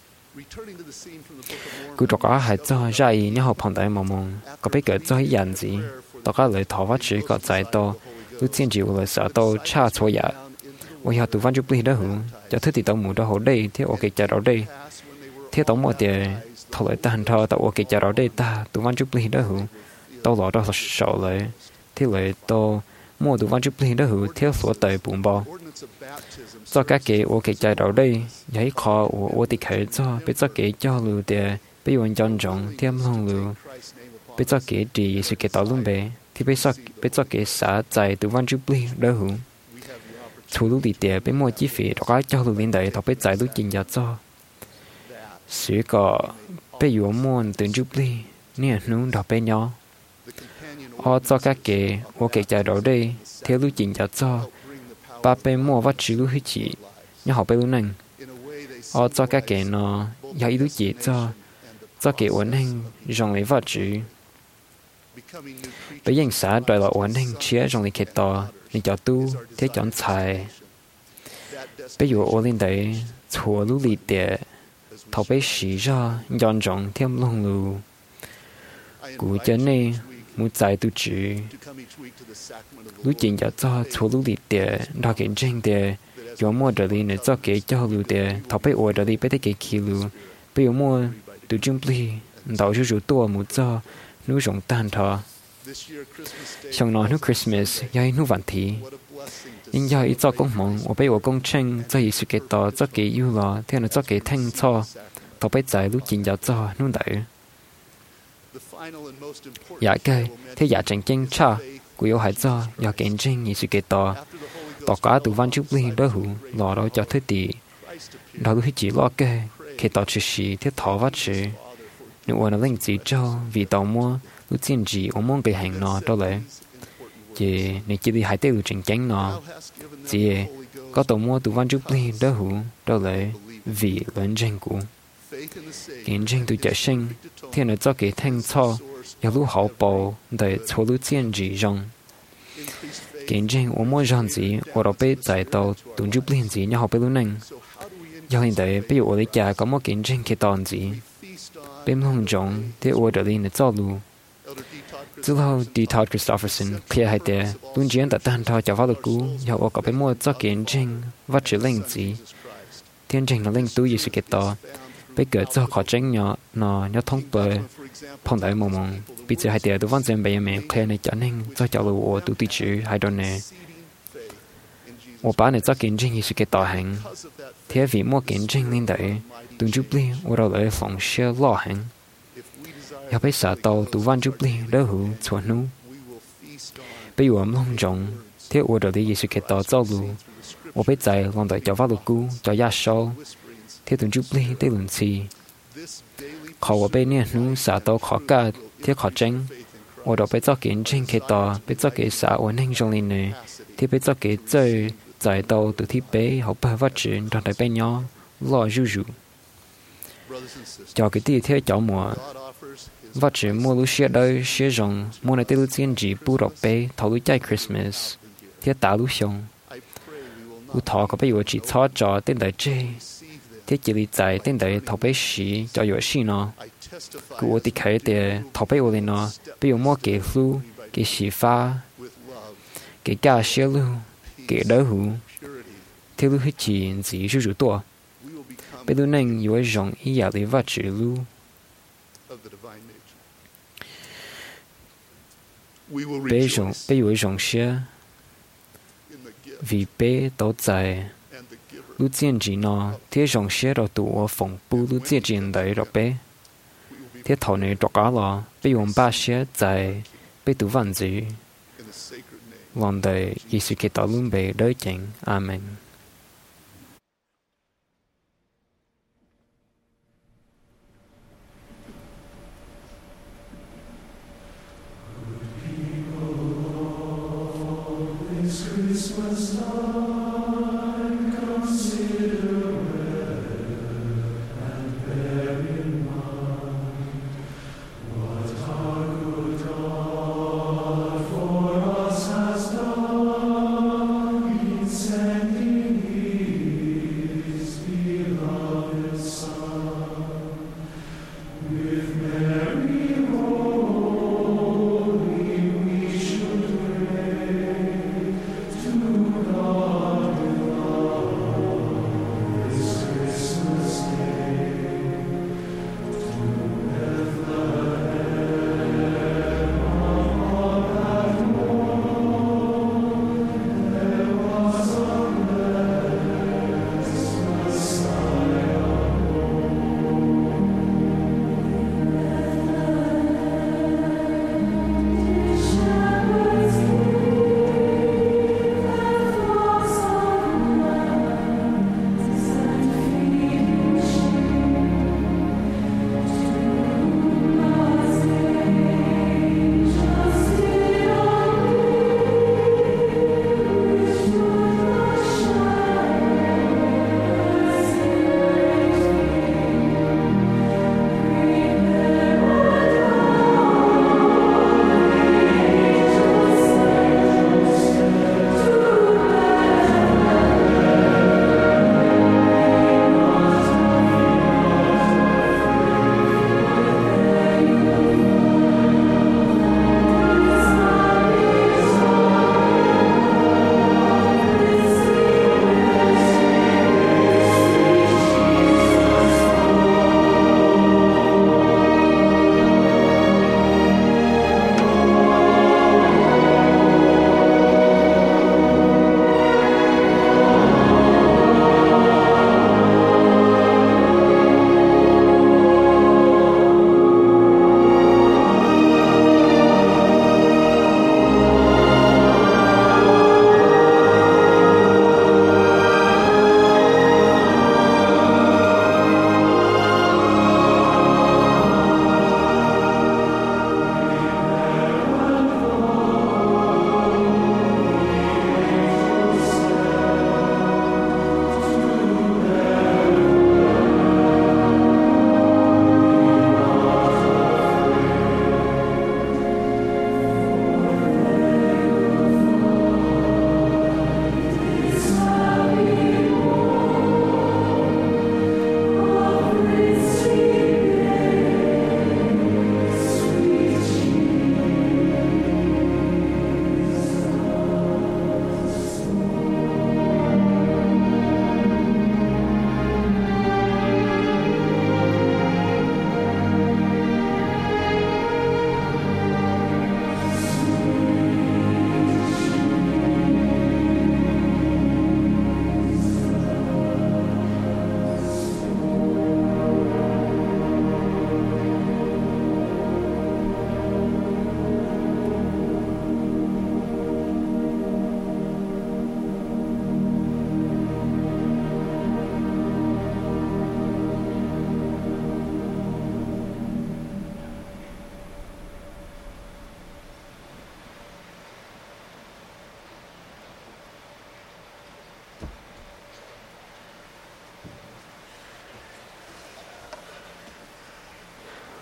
cứ cho có hai cho ra ý nhau học phòng đại mong có biết cái cho hiện gì tao có lời thọ phát chỉ có giải tàu lúc tiền gì lời xã tàu cha cho ya bây giờ tụi văn chụp liền đó hưởng cho thứ thì tao muốn đó hỗ đây thế ok trả đó đây thế tao mua tiền thọ lời ta hành thọ tao ok trả đó đây ta tụi văn chụp liền đó hưởng tao lo đó sợ lời thế lời tao mua tụi văn chụp liền đó hưởng theo số tệ bùn bao cho các cái ô cái trái đầu đây giấy khó ô thì khởi cho biết cho cái cho lưu để bây giờ chọn trọng thêm long lưu biết cho cái gì sự cái tạo luôn bé thì biết cho cái xã trái từ văn chụp liền đó hưởng thu lưu để biết mua chi phí đó cái cho lưu lên đấy thọ biết trái lưu chính giá cho sự có bây giờ mua từ chụp liền nè nung đó bé nhỏ cho các cái ô cái trái đầu đây theo lưu chính giá cho ba bên mua vật chữ lưu chỉ nhưng họ bên lưu năng cho các cái nó có ý lưu chỉ cho cái ổn định dùng lấy vật chữ bây giờ xã đòi là ổn định chia dùng lấy cái to nên cho tu thế chọn xài bây giờ ổn định đấy chùa lưu lý để thầu bây xí ra dọn dọn thêm long lưu cú chân này muốn giải tu chữ lúc chính cho số lúc đi để đo kiến trình để có mua được đi để cho cái cho lưu để thọ bây ở được đi bây cái kia lưu bây giờ mua từ trung pli đầu cho chủ tua một cho nuôi rồng tan thọ trong nói nuôi Christmas hay nuôi vạn thị nhưng do ít cho công mong ở bây ở công trình cho ý sự cái to cho cái yêu lo theo nó cho cái thanh cho thọ bây giải lúc chính cho nuôi đại dạ cái thế dạ chẳng chân cha của yêu hải cho do kiến trình như sự kiện to tỏ cả từ văn chụp liên đó hữu lò đó cho thế tỷ đó lúc chỉ lo cái khi tỏ chỉ sĩ thiết thọ vắt sự nếu nó linh chỉ cho vì tàu mua lúc tiền gì ông muốn cái hàng nó đó lại chỉ nếu chỉ đi hải tiêu trình chánh nó chỉ có tàu mua từ văn chụp liên đó hữu đó lại vì lớn danh của kiến trình từ trẻ sinh thiên là cho cái thanh cho有路好保的错路建制中，kiến trình我们样子我都被在到东就变子，然后被路能，有人哋比如我哋家咁么kiến trình嘅當子，被弄中啲我哋呢走路，之後 D. Todd Christopherson 佢係嘅，本主人特登他就發到估，有我個被麼做kiến trình，或者令子，天trình係令到意思嘅多。bây giờ cho khó tránh nó thông bờ phong đại mong bây giờ hai tiệt tôi vẫn xem bây giờ mẹ khen này cho nên cho cháu lùa tụi chữ hai đôi này 我把你做見證耶穌嘅大行，聽為莫見證領隊，斷足bli我到來奉獻老行，要被殺到杜萬足bli勒胡錯怒，被我夢中，聽我到你耶穌嘅大走路，我被在浪代叫法路古叫亞數，聽斷足bli的論詞，靠我被念怒殺到靠家，聽靠證。我都被作見證嘅大，被作嘅殺我輕重連呢，ที่被作嘅最在到到ที่被好不發展，當代被nhau lo rủ rủ，叫嘅啲ที่叫我發展莫路寫到寫上莫嚟啲路堅持不落被頭路齋 Christmas， ที่打路上，有頭個被我只操作定代啫，ที่幾里在定代頭被時叫有事呢。故我哋睇嘅頭俾我哋呢，比如摸嘅路嘅時法嘅架設路嘅道路，條路係自然自然就多，比如能有一種一樣嘅物質路，比如一種些vì bé都在路堅持呢，啲種些都對我縫補路堅持嚟到bé。ที่ถอนในดอกอะไรไปยมบ้าเสียใจไปดูวันจีหลังได้ยิสุกิตาลุ่มไปได้จริงอาเมน Sending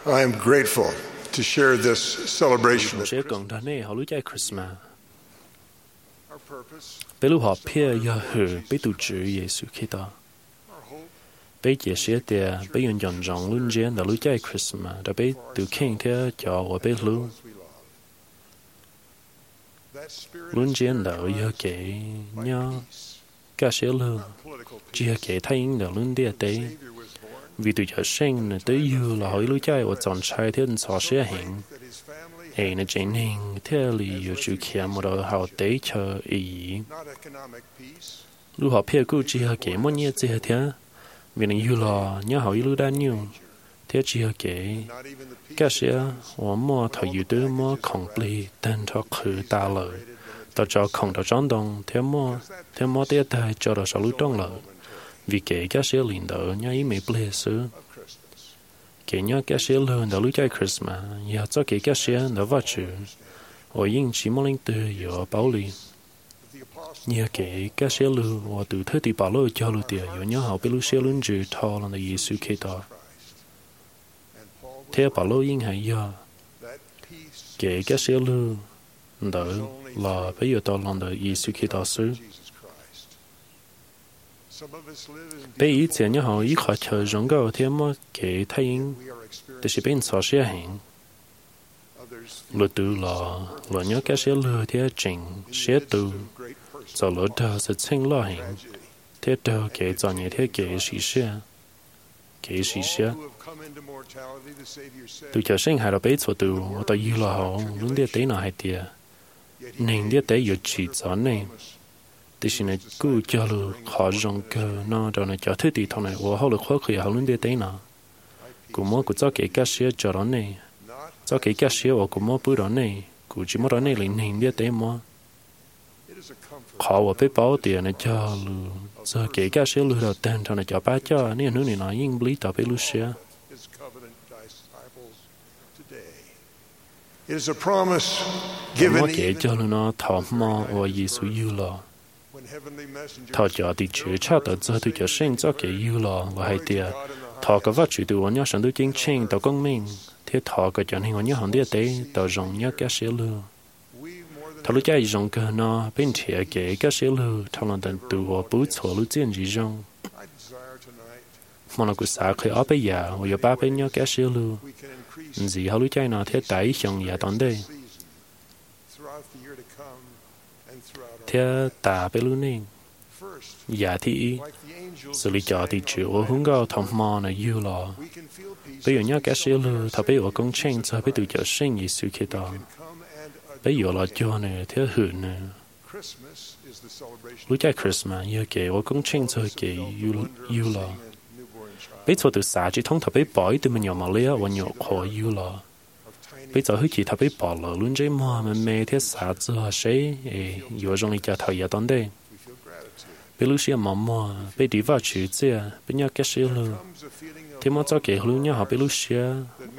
I am grateful to share this celebration of sẽ còn đó nè họ lúc chạy Christmas our purpose, bé lúc họ phía giờ hử bé tụ chữ Giêsu Kitô our hope, bé chỉ sẽ để bé yon dọn dọn luôn trên đó lúc chạy Christmas đó bé tự khen theo cho và bé luôn we love. That spirit luôn is trên đó giờ kể by nhớ peace, cả sẽ luôn political chỉ peace. kể thay đó luôn để tế Savior was born, vì tụi cho sinh là tới yêu là hỏi lúc chạy và chọn trai thiên so sẽ hiện that his family ấy had là chỉ nên theo lý do chịu kia một đầu hậu tế cho ý not economic peace, lúc họ phía cứ chỉ kể một nhé chỉ thế vì là yêu là nhớ hỏi lúc đã nhiều thế chỉ kể not even the peace cái sẽ我们头有的么 complete 但它可大了到这空到转动thế么để tại cho đó sau lúc trong了vì kể cái sẽ liền đó nhớ ý mấy ple sứ of Christmas. kể nhớ cái sẽ lớn đó lúc chơi Christmas giờ cho kể cái sẽ đó vào chữ ở yên chỉ muốn linh từ ở bảo lì The apostles nhớ kể cái sẽ lớn và từ thế thì bảo lô cho lô tiền ở nhớ họ biết lúc sẽ lớn chữ thọ là Giêsu Kitô Christ. And Paul was thế bảo lô yên hay giờ that peace kể cái sẽ lớn đó là bây giờ tao làm được Giêsu Kitô sứ Jesus Christ. Some of us live in bây giờ tiền nhớ họ ý khỏi chờ giống cái thế mà kể thay we are để sẽ bên so sẽ hiện others luật tự là nhớ cái sẽ lừa thế trình sẽ tự great person cho lỡ đời sẽ sinh lo hiện tragedy. thế đời kể cho nhẹ thế kể sĩ sẽ kể sĩ sẽ All who have come into mortality, the Savior said, từ chờ sinh hai đầu bấy cho tự ở tại yêu là họ luôn để tế nào hay tiệt yet he nên để tế yêu chỉ cho nên promised thì xin này cứ cho lừa khó rong cơ nó rồi này cho thứ thì thằng này của họ được khó khăn họ luôn để tế nào cũng muốn cũng cho kể cái sẽ cho đó này not cho kể cái sẽ ở cũng muốn bữa đó này cũng chỉ muốn đó này liền nên để tế mà it is a comfort khó và biết bảo tiền này cho lừa cho kể cái sẽ lừa đầu tiên thằng này cho ba cho nên nữa này nói yên lý tập với lừa sẽ his covenant disciples today. It is a promise given nó kể even cho nó thọ mò và Giêsu yêu là when heavenly messengers thọ cho thì chữ cha tự cho tôi cho sinh cho kể yêu là và hay tiệt thọ có vắt chữ từ anh nhớ sang tôi chính chính tao công minh thế thọ có cho nên anh nhớ hòn địa tế tao rong nhớ cái sẽ lừa we more than thọ lúc chạy rong cơ nó bên thiệt kể cái sẽ lừa thọ là tận từ và bút cho lúc chiến gì rong I desire tonight mà nó cũng xả khi ở bây giờ và ba bên nhớ cái sẽ lừa we can increase gì họ lúc chạy nó thế tại xong giờ tận đây season throughout the year to come and throughout our thế ta bên luôn nên first, giờ thì like the angels xử lý cho thì chịu ở hướng cao thọ mò này yêu là we can feel peace bây giờ nhớ cái sẽ lừa thọ bây giờ công tranh cho bây từ chờ sinh Giêsu Kitô come and bây giờ là cho này thế hưởng này Christmas is the celebration lúc chạy Christmas như kể ở công tranh cho kể yêu là of a newborn child bây giờ từ xã chỉ thông thọ bây bỏ từ mình nhỏ mà lấy và nhỏ khó yêu là of tiny bây giờ hứa chỉ thọ bây bỏ là luôn dễ mà mẹ thế xã cho sẽ yêu trong lịch cho thời gian tận đây we feel gratitude. bây lúc xưa mà bây đi vào chữ chứ bây nhớ cái sẽ lừa Comes a feeling of thế mà cho kể luôn nhớ họ bây lúc xưa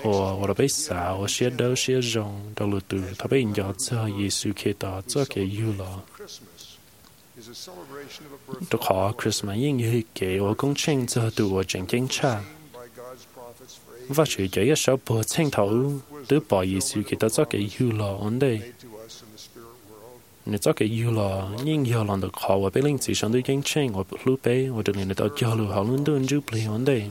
ở bây xã ở xưa đâu xưa rong đâu lừa từ thọ bây nhỏ cho Giêsu Kitô cho kể yêu là Christmas is a celebration of a birth được họ Christmas như kể ở công tranh cho từ ở trận tranh cha by God's prophets for ages và chỉ cho số bộ tranh thấu từ bỏ Giêsu Kitô cho cái yêu là ổn đây made to us in the spirit world. nếu cho cái yêu là nhưng yêu là được họ và bên linh chỉ sang tới tranh tranh và lúc bé và được nên tạo cho họ luôn đơn giúp lý ổn đây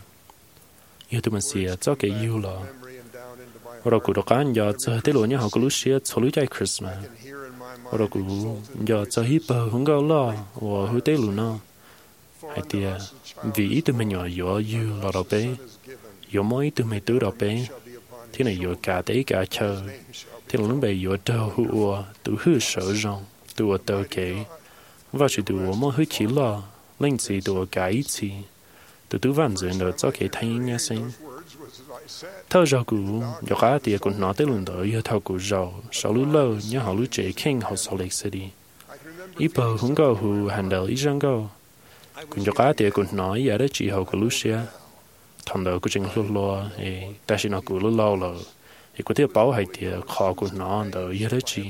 yêu tụi mình xìa cho cái yêu là Memory and down into my và rồi cũng được ăn giờ cho tới lúc nhớ họ có lúc xìa cho lúc chạy Christmas can hear in my và rồi mind cũng giờ cho hít bờ hướng cao lo và hướng tới luôn nó hay thì vì ý tụi mình nhỏ yếu yêu là đầu bé is given yếu mỗi tụi mình tứ đầu bé shall be upon thế này yếu cả tế cả chờ thế là lúc bé yếu đâu hữu tụ hư sợ rong tụ tờ kể và chỉ tụ mà hư chỉ lo linh gì tụ cả ý gì tụ văn rồi nữa cho cái thanh nghe sinh words was as I said. thao rau cũ do cá tiệt cũng nói tới lần đó yêu thao cũ rau sau lúc lâu nhớ họ lúc trẻ khen họ sau lịch sử đi I can remember ít bờ không có hù hành đầu ít răng go cũng do cá tiệt cũng nói giờ đó chỉ họ của Lucia thằng đầu của chính lúc lo ta chỉ nói của lúc lâu rồi thì có thể bảo hay tiệt khó của nó đầu giờ đó chỉ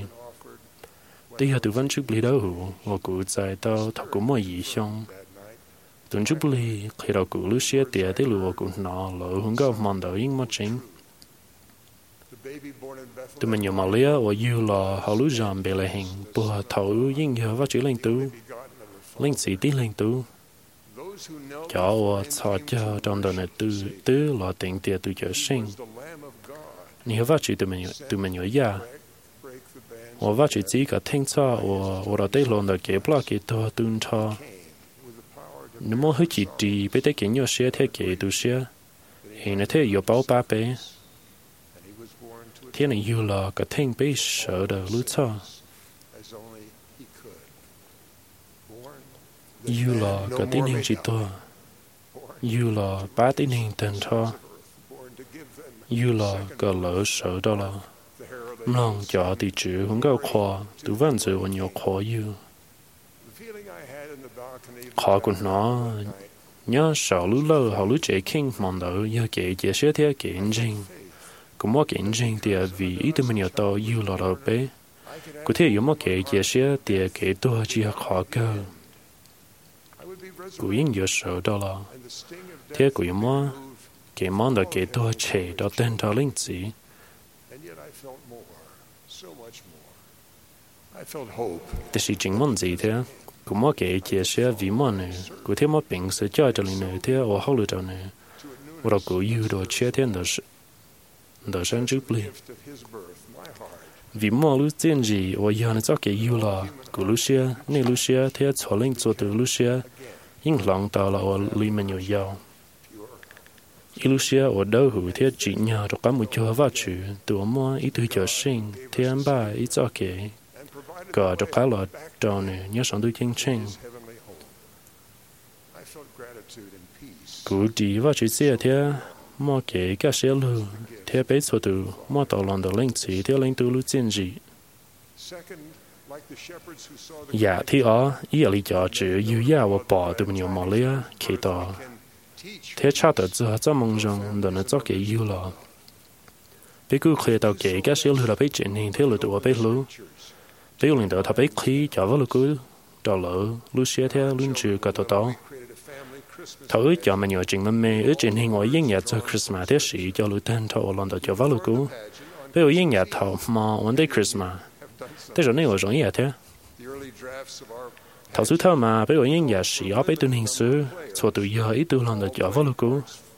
bây giờ tụi vẫn chụp lý đâu hù và cụ tại tao thọ của mọi gì xong that night tụi chụp lý khi đầu của Lucia tiệt tới lùa của nó lỡ không có mòn đầu yên mất chính tụi mình nhiều màu lia và yêu là họ lú giòn bề lại hình bùa thấu yên nhớ và chữ lên tu linh sĩ tí lên tu cho và cho trong đời này tư là tiền tiền tu trở sinh nhiều và chữ tụi mình nhiều ya và chữ chỉ cả thanh cho và ở đây luôn là cái block cái to tuân cho nếu mà hơi chỉ đi bây giờ cái nhiều xe thế cái tu xe hiện nay thế yêu bảo ba bé thế này yêu là cái thanh bé sợ đời lúa cho yêu là cái tín hình chỉ to yêu là ba tín hình thần cho yêu là cái lỡ sợ đó là non cho thì chữ không có khoa tu văn giờ còn nhiều khoa yêu khó của nó nhớ sợ lú lơ họ lú trẻ kinh mong đợi giờ kể chia sẻ theo kể trình cũng có kể trình thì vì ý tụi mình nhiều to yêu là đâu bé có thể giống kể chia sẻ thì kể tôi chỉ khó cơ của những giờ sợ đó là thế của giống kể mong đợi kể tôi trẻ đó tên đó linh gì thì sự chính mong gì thế cũng có kể chia sẻ vì món này của thế mất bệnh sẽ cho cho linh này thế ở hậu lựa chọn này và đó của yêu đồ chia thế đó sáng trước đi vì món lúc tiên gì và giờ này cho cái yêu là của Lucia nên Lucia thế cho linh cho từ Lucia những lòng tao là ở lì mình nhiều giàu Lucia ở đâu hữu thế chỉ nhờ cho cả một chỗ vào chữ từ món ý từ trở sinh thế anh ba ý cho cái cả cho cả là trò này nhớ sống tôi chân chân cụ chỉ vào chữ xe thế mà kể cả xe lừa thế bé số từ mà tàu lòng đầu lên chỉ thế lên từ lúc chân gì dạ thì ở ý là cho chữ yêu ya và bỏ từ nhiều màu lia khi đó thế cha tự cho mong rằng đó nó cho cái yêu là bé cứ khi tàu kể cả xe lừa là bé chuyện này thế là tụi bé lừa bé linh đó thà bé khi cho vào cứ đó lỡ lúc xe theo luôn chữ cả tàu thử cho mình nhiều chuyện mê ở trên hình ngồi yên nhà cho Christmas thế sĩ cho lũ tên thầu lần đầu cho vào cứ bé ở yên nhà thầu mà one day Christmas thế rồi này ở trong nhà thế thầu số thao mà bé ở yên nhà sĩ ở bé tuần hình xưa cho tụi giờ ít tu lần đầu cho vào cứ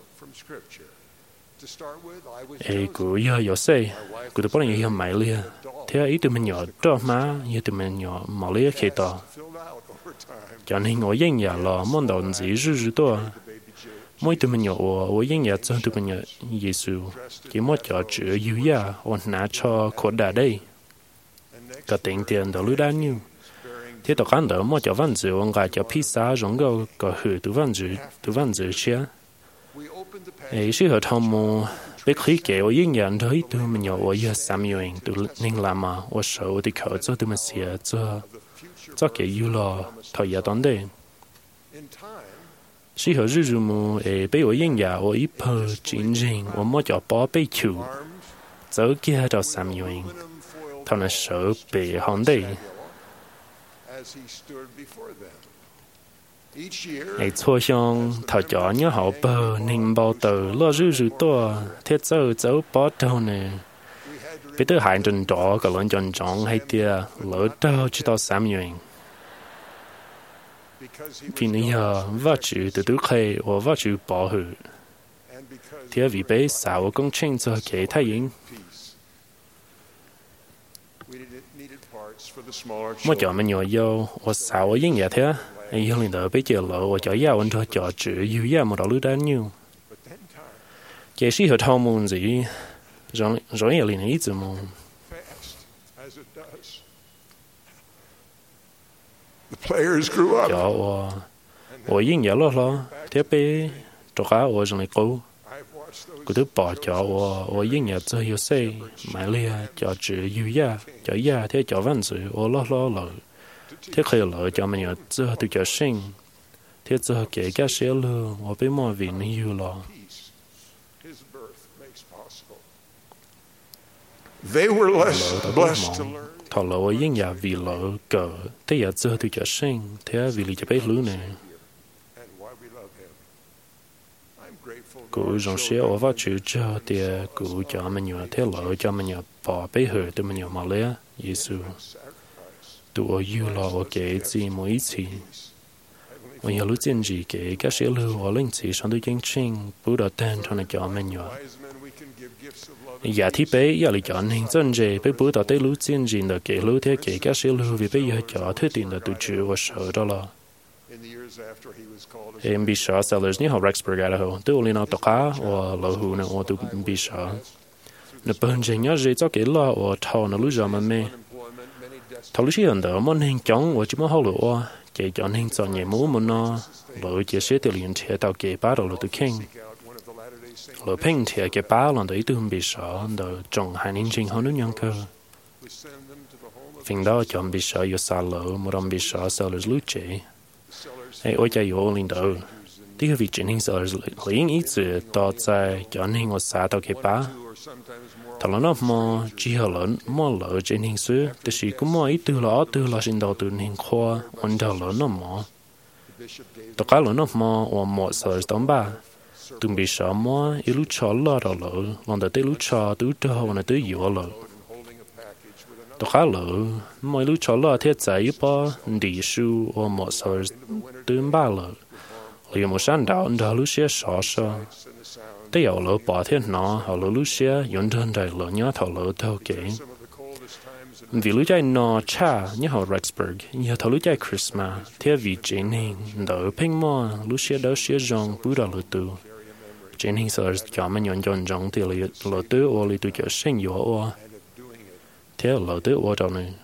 cứ giờ say cứ tụi bọn này mày lia thế ý tụi mình nhỏ đó mà như tụi mình nhỏ mà lia khi to cho nên ngồi yên nhà là món đồ gì rư to mỗi tụi mình nhỏ ở yên nhà cho tụi mình nhỏ Giêsu chỉ mỗi cho chữ yêu ya ôn nã cho khổ đà đây cả tiền đó lối đa nhiêu thế tao khán đó mỗi cho văn字ông gái cho pizza rong gạo có hử tụi văn字chia ấy sự hợp同么bé khi kể ở yên nhà đó tụi mình nhỏ ở nhà Samuel tụi nên làm mà ở sau thì khởi cho tụi mình xia cho cái yêu là thời gian đón đây sự hợp rư mù bé ở yên nhà ở ít phơi chiến tranh ở mỗi chỗ bỏ bé chủ giờ kia cho Samuel thằng nó sợ bị hỏng đây ấy xua xong thảo chó nhớ họ bờ ninh bao tờ lo rư to thiết dấu bỏ đâu nè biết tới hành trình đó cả lần chọn chọn hay tia lỡ đâu chỉ tao Samuel vì bây giờ vợ chữ từ khai và vợ chữ bỏ hử thế vì bé xảo công trình cho cái thay hình mỗi chỗ mình nhỏ dâu và xảo ở những nhà thế ai hơn lần bé chờ lỡ và cho giàu anh cho chữ yêu ya một đạo lưới đá nhiêu cái sĩ hợp thao môn gì rồi là liền ý từ môn cho ở những nhà lo thế bé cho cá ở trong này cô thứ bỏ cho ở những nhà chơi yêu say mãi lia cho chữ yêu ya cho ya thế cho văn字ở lo lỡ thế khi lỡ cho mình nhớ giờ từ cho sinh thế giờ kể cả sẽ lừa ở bên mọi vì nó yêu lo thọ lỡ ở những nhà vì lỡ cờ thế giờ giờ từ cho sinh thế vì lý cho bé lứa này cụ rong xe ở vào chữ cho thì cụ cho mình nhiều thế lợi cho mình nhiều bỏ bế hở từ mình nhiều mà lẽ Giêsu tụi yêu lo ở cái gì mỗi gì mình hiểu lúc chuyện gì cái các sĩ lưu ở linh sĩ sang tới chân chính bố đã tên cho này cho mình nhiều giả thiết bé giờ lại chọn hình dân gì bé bố đã tới lúc chuyện gì là cái lúc thế cái các sĩ lưu vì bây giờ cho thứ tiền là tụi chịu và sợ đó là em bị sợ sellers như họ Rexburg ở đâu tôi lên nó tóc cá và lẩu hù này và tôi bị sợ nó bên trên nhớ gì cho cái lo và thầu nó lúc giờ mà mê thầu lúc xí hơn đó món hình chống và chỉ muốn hậu lụa cái chọn hình chọn nhẹ mũ mà nó lỡ chia sẻ từ liền chia tao cái bá đầu là tôi khen lỡ pin thì cái bá lần đấy tôi không bị sợ đời trồng hai nên trình hơn nữa nhân cơ phình đó chọn bị sợ yêu xa lỡ một đồng bị sợ sellers lúc chế hay ôi cha yêu linh đầu tí cái vị chính hình sellers lấy ý chữ to tại chọn hình ở xa tao cái bá thằng nó mà chỉ hơi lớn mà lỡ trên hình xứ thì chỉ cũng mà ít từ là sinh đầu từ hình khoa ổn thằng lớn nó mà tất cả lớn nó mà ở một sở tóm ba tụi bị sợ mà ít lúc chó lỡ rồi lỡ lần đầu tiên lúc chó từ đầu này tới nhiều lỡ tất cả lỡ mà lúc chó lỡ thiết giải ba đi su ở một sở tóm ba lỡ liền một sáng đạo lúc sẽ sợ tới giờ lỡ bỏ thế nó họ lỡ lúc xe dùng đơn đại lỡ nhớ thầu lỡ thâu kể vì lúc chạy nó cha như họ Rexburg như thầu lúc chạy Christmas thế vì trên hình đỡ pin mò lúc xe đỡ xe rong bữa đó lỡ từ trên hình sợ cho mình nhon rong thì lỡ tới ô li từ chợ sinh yếu ô thế lỡ tới ô đâu này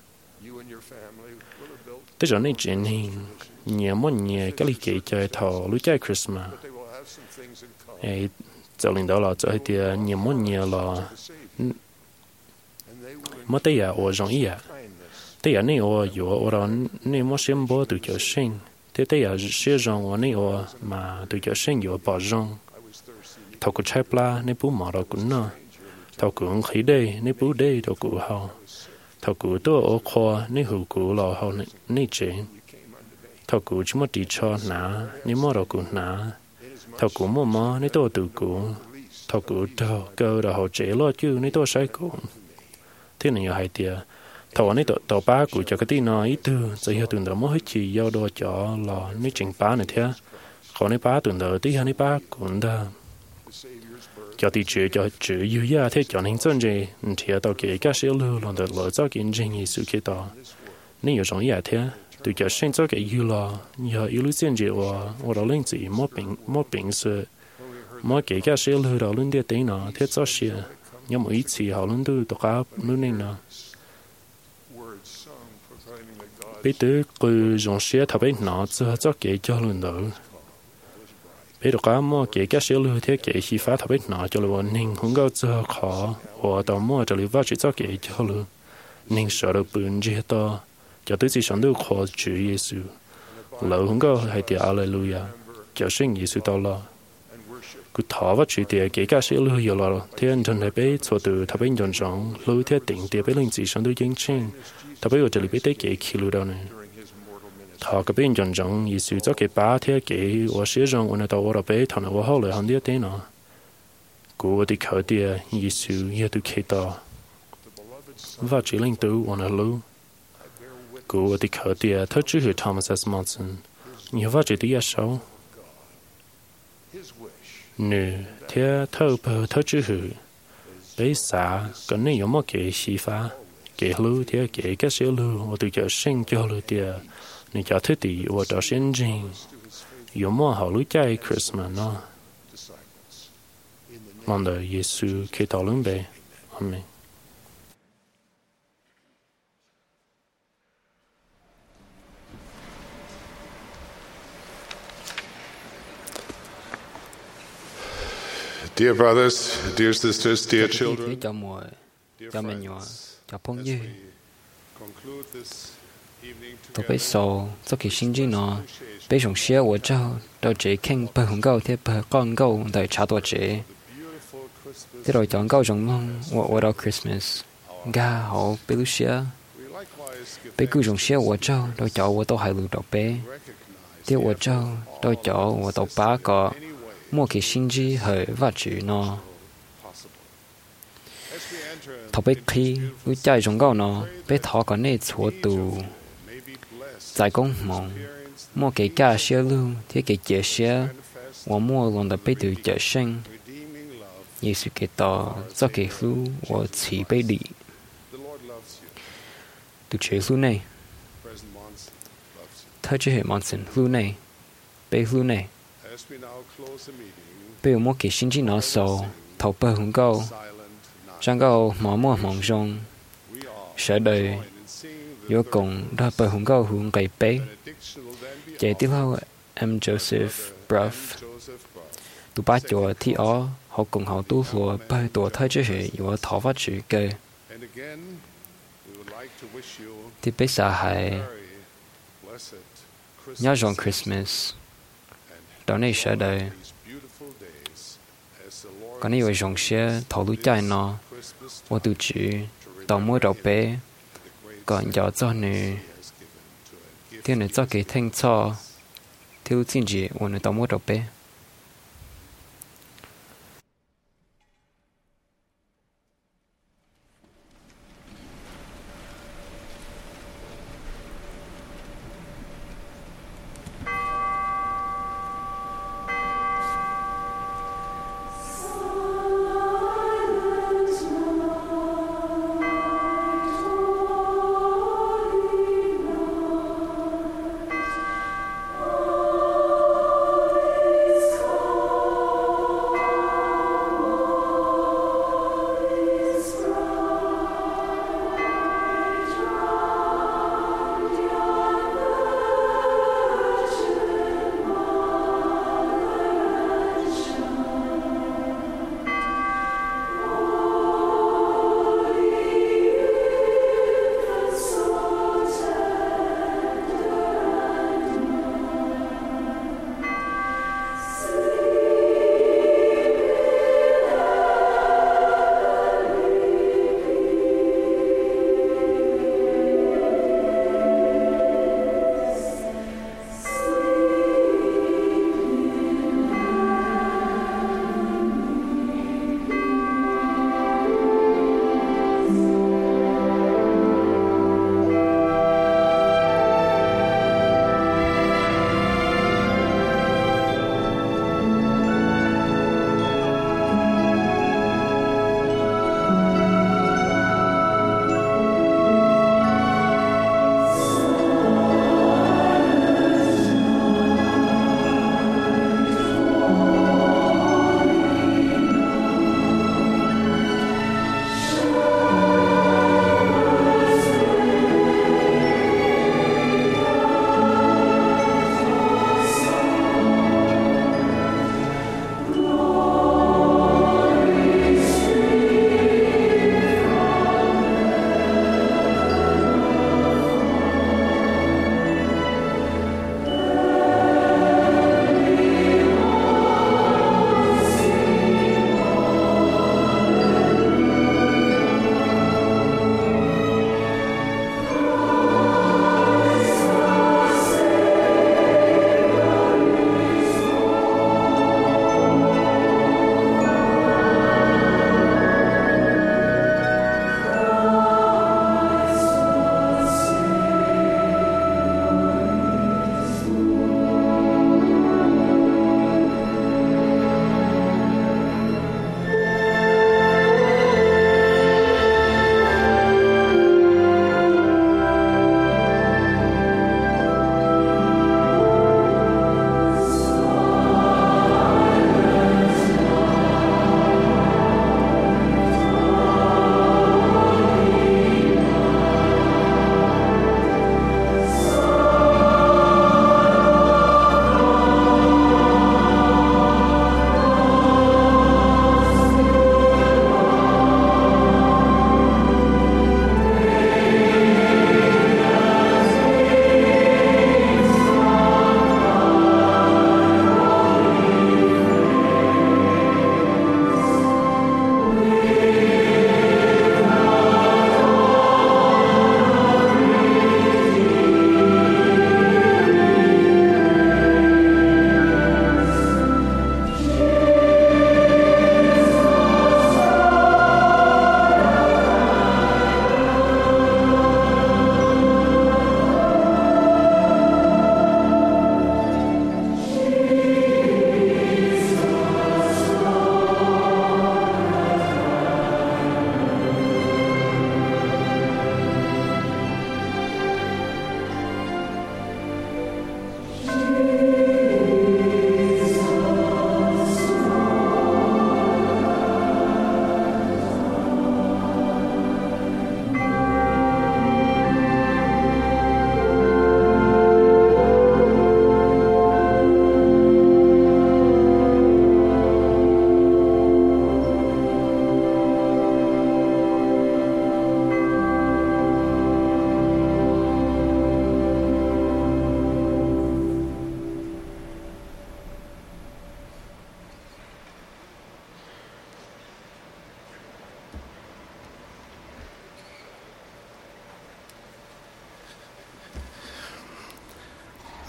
tới giờ này trên hình nhiều món nhiều cái lý kể chơi thầu lúc chạy Christmas cho nên đó là cho thì nhiều món nhiều là mất tay à ở trong ý à tay à này ở ở đó này mất xem bố từ chỗ sinh thế tay à xem trong ở này ở mà từ chỗ sinh ở bỏ trong thầu cũng chạy pla này bố mở đó cũng nè thầu cũng khí đây này bố đây thầu cũng hao thầu cũng tôi ở khoa này hữu cũng là hao này chế thầu cũng chỉ mất đi cho nã này mở đó cũng nã thầu cũng mà này tôi tự cũng thầu cũng thầu cơ là họ chế lo chứ này tôi sai cũng thế này hay tiệt thầu này tàu ba của cho cái tin nói ít từ giờ hiểu tuần đó mới hết chỉ giao đồ cho là này chỉnh ba này thế còn này ba tuần đó tí này ba cũng đã cho tí cho chữ yêu ya thế cho nên chân gì thì tàu kia các sĩ lưu lần đó lỡ cho cái trình như sự kia đó này有种呀thế từ cho sinh cho cái yêu là nhờ yêu lưu chân gì và đó lên gì mất bệnh sự mất cái các sĩ lưu đó lên địa tí nó thế cho sĩ nhưng mà ít thì họ luôn từ tất cả luôn nên là bây giờ cứ dùng xe thập ấy nó cho cái cho luôn đó bây giờ cả mà cái xe lưu thế cái khi phát thập ấy nó cho luôn nên không có cho khó và tao mua cho lưu vào chỉ cho cái cho luôn nên sợ được bận gì to cho tới chỉ sống được khó chữ Giêsu lỡ không có hay thì Alleluia cho sinh Giêsu tao lo cứ thọ vào chữ tiền cái các sĩ lưu nhiều là thế anh thân này bé cho từ thằng bé nhận rằng lưu thế tỉnh tiền bé linh chỉ sang tới chính chính thằng bé ở đây bé tới cái khi lưu đâu này thọ cái bé nhận rằng Giêsu cho cái ba thế cái ở sĩ rằng ở đâu ở bé thằng nào họ lại hành điết thế nào cú đi khởi tiền Giêsu như tôi kể to và chỉ linh tử ở lưu cú đi khởi tiền thất chữ hiệu Thomas S. Monson như vậy chỉ đi sao nữ theo thâu bờ thâu chữ hữu bây giờ cần nên có một cái xí phá cái lưu theo cái các sĩ lưu và từ chỗ sinh cho lưu tiền nên cho thứ tỷ và cho sinh trình có một họ lưu chạy Christmas nó mong đợi Giêsu khi tao lớn bé Amen. Dear brothers, dear sisters, dear children, cho mùa cho mình nhỏ cho phong như tôi bây giờ sau khi sinh ra nó bây giờ xe của cháu đâu chỉ khen bờ hồng câu thế bờ con câu đợi trả tuổi trẻ thế rồi chọn câu giống mong ở đâu Christmas ga họ bây lúc xe bây cứ dùng xe của cháu đâu chọn của tôi hay lựa đọc bé thế của cháu đâu chọn của tôi ba có mua cái sinh chi hơi và chữ nó thọ bé khi ưu chạy trong gạo nó bé thọ có nên chúa tù giải công mong mua cái cá xe lưu thì cái chế xe và mua lần đầu bé từ chợ sinh như sự cái tỏ do cái lưu và chỉ bé đi từ chế lưu này thay cho hệ món sinh lưu này bé lưu này bé mua cái sinh chi nó sầu thọ bé hướng gạo trang gạo mua mỏng rong sợ đời yếu cùng đã bởi hướng gạo hướng cái bé chạy tiếp theo em Joseph Bruff tụ ba chỗ thì họ cùng họ tu lùa bởi tuổi thay cho hệ yếu thọ phát chữ kê thì bây giờ hãy nhớ rằng Christmas đó này sợ đời còn nếu dòng xe thọ lũ chạy nó và từ chữ tàu mua đầu bé còn giờ cho nữ thì nữ cho cái thanh cho thiếu chính trị và nữ tàu mua đầu bé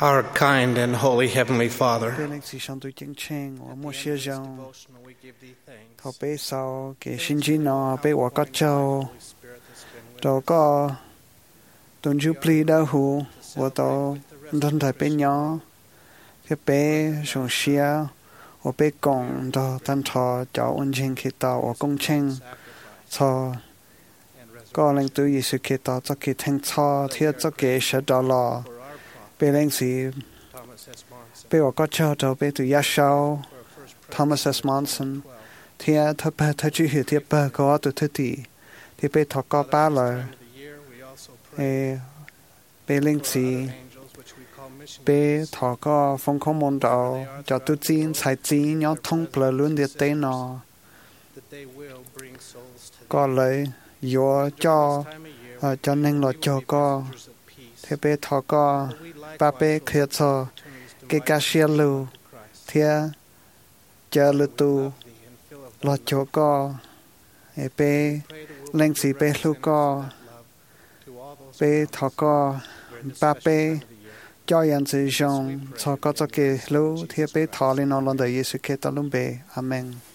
Our kind and holy Heavenly Father, bên linh sĩ song tu chính trình và mua xe dòng thọ bé sau cái sinh chi nó bé và có châu đó có tuần chú pli đau hù và đó thân thể bé nhỏ cái bé song xe và bé con đó thân thọ cho ôn trình khi tao và công trình cho có linh tu Giêsu khi tao cho khi thanh cho thiết cho cái sự đó là bé linh sĩ bé và có cho đó bé từ Yashao Thomas S. Monson thì thợ chữ hiểu thì bà có từ thế thì bé thọ có ba lời bé linh sĩ bé thọ có phong không môn đạo cho tu chín sai chín nhớ thông bờ luôn địa tế nó có lời yo cho nên là cho có thế bé thọ có ba bé kia cho cái cá xe lưu thì chờ lưu tu là cho có bé linh sĩ bé lưu có bé thọ có ba bé cho nhân sự dùng cho có cho cái lưu thì bé thọ lên nó lần đầu Giêsu Kitô luôn bé amen.